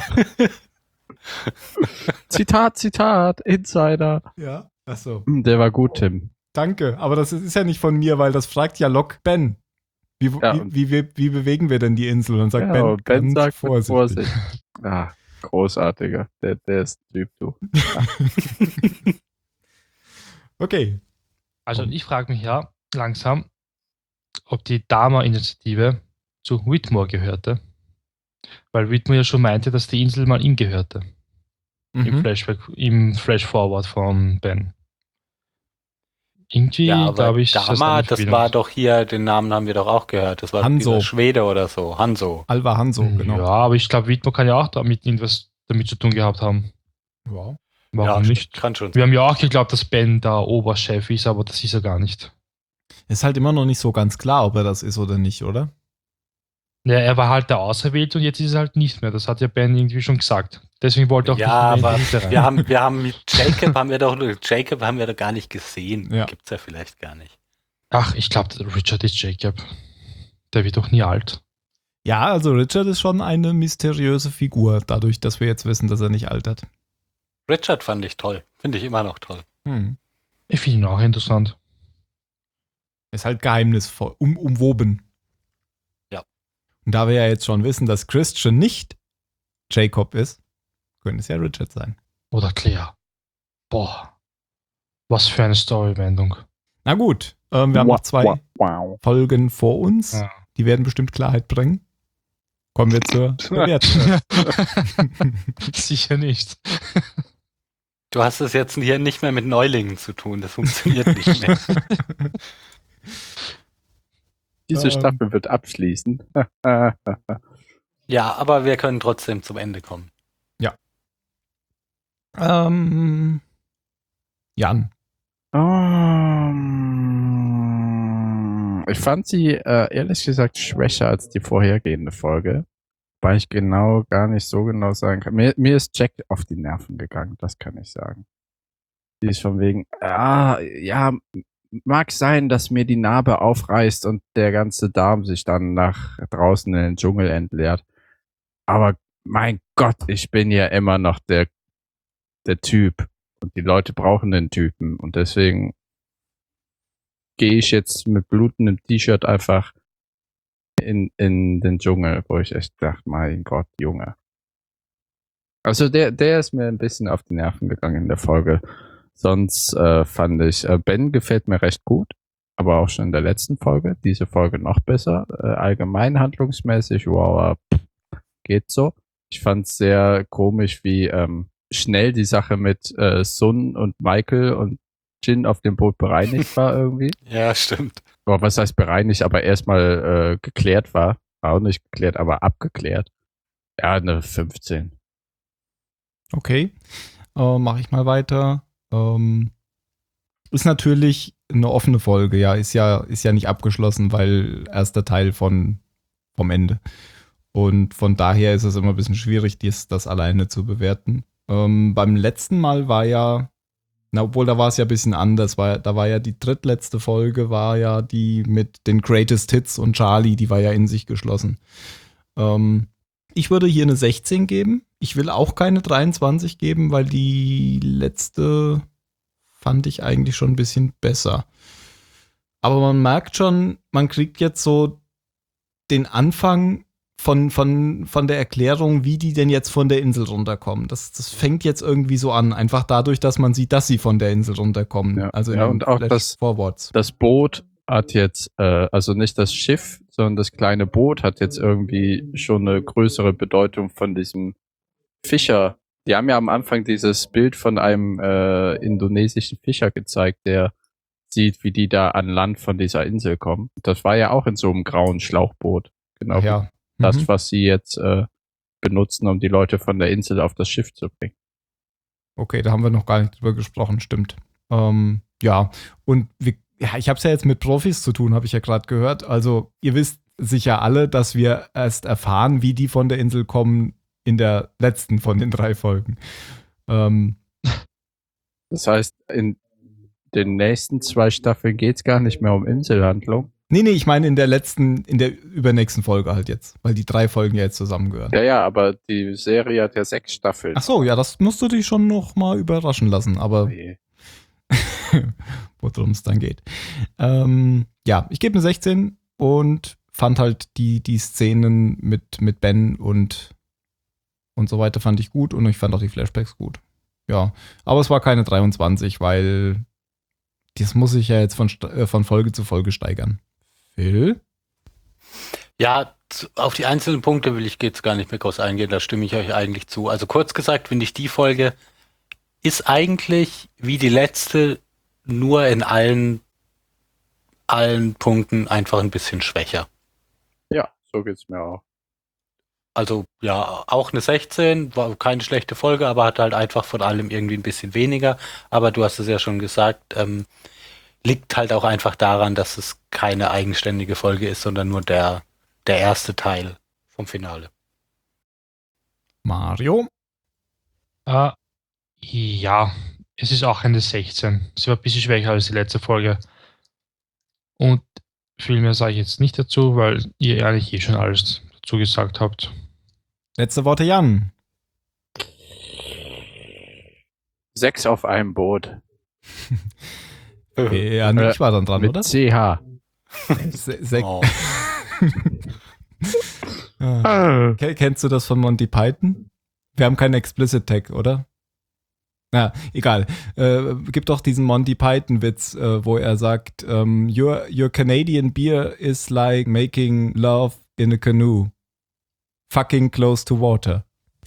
Zitat, Insider.
Ja, achso.
Der war gut, Tim.
Danke, aber das ist ja nicht von mir, weil das fragt ja Locke Ben. Wie bewegen wir denn die Insel? Und dann sagt Ben
sagt
Vorsicht.
Ah, großartiger. Der ist ein Typ, du. Ja.
Okay.
Also ich frage mich ja langsam, ob die Dama-Initiative zu Whitmore gehörte. Weil Whitmore ja schon meinte, dass die Insel mal ihm gehörte. Im Flash-Forward von Ben. Irgendwie,
Ja, aber
glaube ich,
Dama, das war doch hier, den Namen haben wir doch auch gehört. Das war
Hanzo.
dieser Schwede oder so. Hanzo.
Alva Hanzo, genau.
Ja, aber ich glaube, Whitmore kann ja auch irgendwas damit zu tun gehabt haben.
Ja.
Warum nicht?
Kann schon.
Wir haben ja auch geglaubt, dass Ben der Oberchef ist, aber das ist er gar nicht.
Ist halt immer noch nicht so ganz klar, ob er das ist oder nicht, oder?
Ja, er war halt der Auserwählte und jetzt ist er halt nicht mehr. Das hat ja Ben irgendwie schon gesagt. Deswegen wollte er auch
Ja,
nicht mehr
aber
in die Mitte rein.
wir haben mit Jacob haben wir doch gar nicht gesehen.
Ja.
Gibt's ja vielleicht gar nicht.
Ach, ich glaube, Richard ist Jacob. Der wird doch nie alt.
Ja, also Richard ist schon eine mysteriöse Figur, dadurch, dass wir jetzt wissen, dass er nicht altert.
Richard fand ich toll. Finde ich immer noch toll.
Ich finde ihn auch interessant.
Ist halt geheimnisvoll, umwoben.
Ja.
Und da wir ja jetzt schon wissen, dass Christian nicht Jacob ist, könnte es ja Richard sein.
Oder Claire. Boah. Was für eine Storywendung.
Na gut, wir haben noch 2 Folgen vor uns.
Ja.
Die werden bestimmt Klarheit bringen. Kommen wir zur Bewertung.
Sicher nicht.
Du hast es jetzt hier nicht mehr mit Neulingen zu tun. Das funktioniert nicht mehr.
Diese Staffel wird abschließen.
Ja, aber wir können trotzdem zum Ende kommen.
Ja. Jan.
Ich fand sie ehrlich gesagt schwächer als die vorhergehende Folge, weil ich gar nicht so genau sagen kann. Mir ist Jack auf die Nerven gegangen, das kann ich sagen. Die ist von wegen, ja, mag sein, dass mir die Narbe aufreißt und der ganze Darm sich dann nach draußen in den Dschungel entleert. Aber mein Gott, ich bin ja immer noch der Typ. Und die Leute brauchen den Typen. Und deswegen gehe ich jetzt mit blutendem T-Shirt einfach in den Dschungel, wo ich echt dachte, mein Gott, Junge. Also der ist mir ein bisschen auf die Nerven gegangen in der Folge. Sonst fand ich, Ben gefällt mir recht gut, aber auch schon in der letzten Folge. Diese Folge noch besser. Allgemein handlungsmäßig, wow, geht so. Ich fand es sehr komisch, wie schnell die Sache mit Sun und Michael und Jin auf dem Boot bereinigt war irgendwie.
Ja, stimmt.
Aber was heißt bereinigt, aber erstmal geklärt war. War auch nicht geklärt, aber abgeklärt. Ja, eine 15.
Okay, mache ich mal weiter. Ist natürlich eine offene Folge, ja, ist ja nicht abgeschlossen, weil erster Teil vom Ende. Und von daher ist es immer ein bisschen schwierig, das alleine zu bewerten. Beim letzten Mal war ja, obwohl da war es ja ein bisschen anders, da war ja die drittletzte Folge, war ja die mit den Greatest Hits und Charlie, die war ja in sich geschlossen. Ich würde hier eine 16 geben. Ich will auch keine 23 geben, weil die letzte fand ich eigentlich schon ein bisschen besser. Aber man merkt schon, man kriegt jetzt so den Anfang von der Erklärung, wie die denn jetzt von der Insel runterkommen. Das fängt jetzt irgendwie so an, einfach dadurch, dass man sieht, dass sie von der Insel runterkommen.
Ja.
Also
ja, und auch das Boot hat jetzt, also nicht das Schiff, sondern das kleine Boot hat jetzt irgendwie schon eine größere Bedeutung von diesem Fischer. Die haben ja am Anfang dieses Bild von einem indonesischen Fischer gezeigt, der sieht, wie die da an Land von dieser Insel kommen. Das war ja auch in so einem grauen Schlauchboot. Genau.
Ja.
Das, was sie jetzt benutzen, um die Leute von der Insel auf das Schiff zu bringen.
Okay, da haben wir noch gar nicht drüber gesprochen, stimmt. Ja, und ich habe es ja jetzt mit Profis zu tun, habe ich ja gerade gehört. Also ihr wisst sicher alle, dass wir erst erfahren, wie die von der Insel kommen in der letzten von den 3 Folgen.
Das heißt, in den nächsten 2 Staffeln geht es gar nicht mehr um Inselhandlung.
Nee, ich meine in der übernächsten Folge halt jetzt, weil die 3 Folgen ja jetzt zusammengehören.
Ja, aber die Serie hat ja 6 Staffeln.
Ach so, ja, das musst du dich schon noch mal überraschen lassen, aber
Nee.
worum es dann geht. Ja, ich gebe eine 16 und fand halt die Szenen mit Ben und so weiter fand ich gut und ich fand auch die Flashbacks gut. Ja, aber es war keine 23, weil das muss sich ja jetzt von Folge zu Folge steigern. Phil?
Ja, auf die einzelnen Punkte will ich jetzt gar nicht mehr groß eingehen, da stimme ich euch eigentlich zu. Also kurz gesagt, finde ich, die Folge ist eigentlich wie die letzte, nur in allen Punkten einfach ein bisschen schwächer.
Ja, so geht's mir auch.
Also ja, auch eine 16, war keine schlechte Folge, aber hat halt einfach von allem irgendwie ein bisschen weniger. Aber du hast es ja schon gesagt, liegt halt auch einfach daran, dass es keine eigenständige Folge ist, sondern nur der erste Teil vom Finale.
Mario?
Ja, es ist auch eine 16. Sie war ein bisschen schwächer als die letzte Folge. Und viel mehr sage ich jetzt nicht dazu, weil ihr eigentlich schon alles dazu gesagt habt.
Letzte Worte, Jan.
6 auf einem Boot.
Ja, ich war dann dran,
mit
oder?
CH.
Oh.
Kennst du das von Monty Python? Wir haben keinen Explicit Tag, oder? Ja, egal. Gibt doch diesen Monty Python-Witz, wo er sagt, your Canadian beer is like making love in a canoe. Fucking close to water.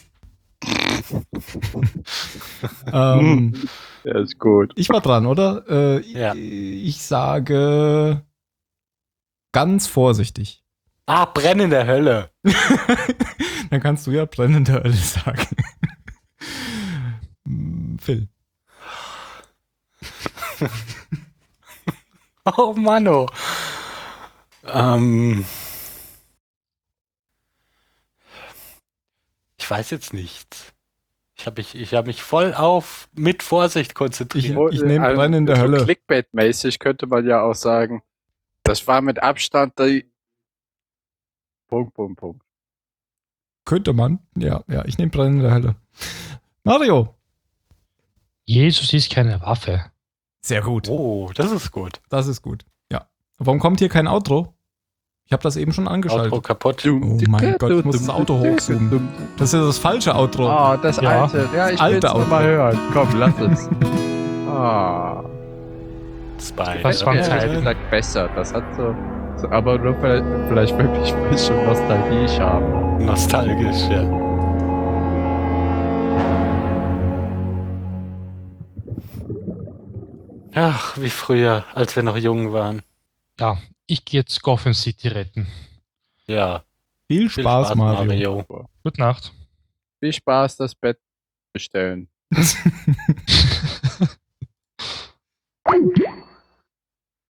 Ja, ist gut.
Ich war dran, oder?
Ja.
Ich sage ganz vorsichtig.
Brennende Hölle.
Dann kannst du ja brennende Hölle sagen. Phil.
Oh Mann, oh. Ich weiß jetzt nichts. Ich hab mich voll auf mit Vorsicht konzentriert.
Ich nehme brennende
so
Hölle.
Clickbait-mäßig könnte man ja auch sagen, das war mit Abstand die Punkt.
Könnte man. Ja, ich nehme brennende Hölle. Mario.
Jesus ist keine Waffe.
Sehr gut.
Oh, das ist gut.
Das ist gut. Ja. Warum kommt hier kein Outro? Ich habe das eben schon angeschaltet.
Outro kaputt.
Oh mein Gott, ich muss das Auto hochzoomen. Das ist ja das falsche Outro.
Oh, das
Ja.
alte. Ja, ich
Alte
will es
Auto.
mal hören. Komm, lass es. Ah.
Spy.
Was war
Ja,
Zeit?
ich gesagt besser. Das hat so aber nur vielleicht wirklich ein bisschen Nostalgie haben.
Nostalgisch, ja. Ach, wie früher, als wir noch jung waren.
Ja, ich gehe jetzt Gotham City retten.
Ja.
Viel
Viel
Spaß, Mario.
Gute Nacht.
Viel Spaß, das Bett bestellen.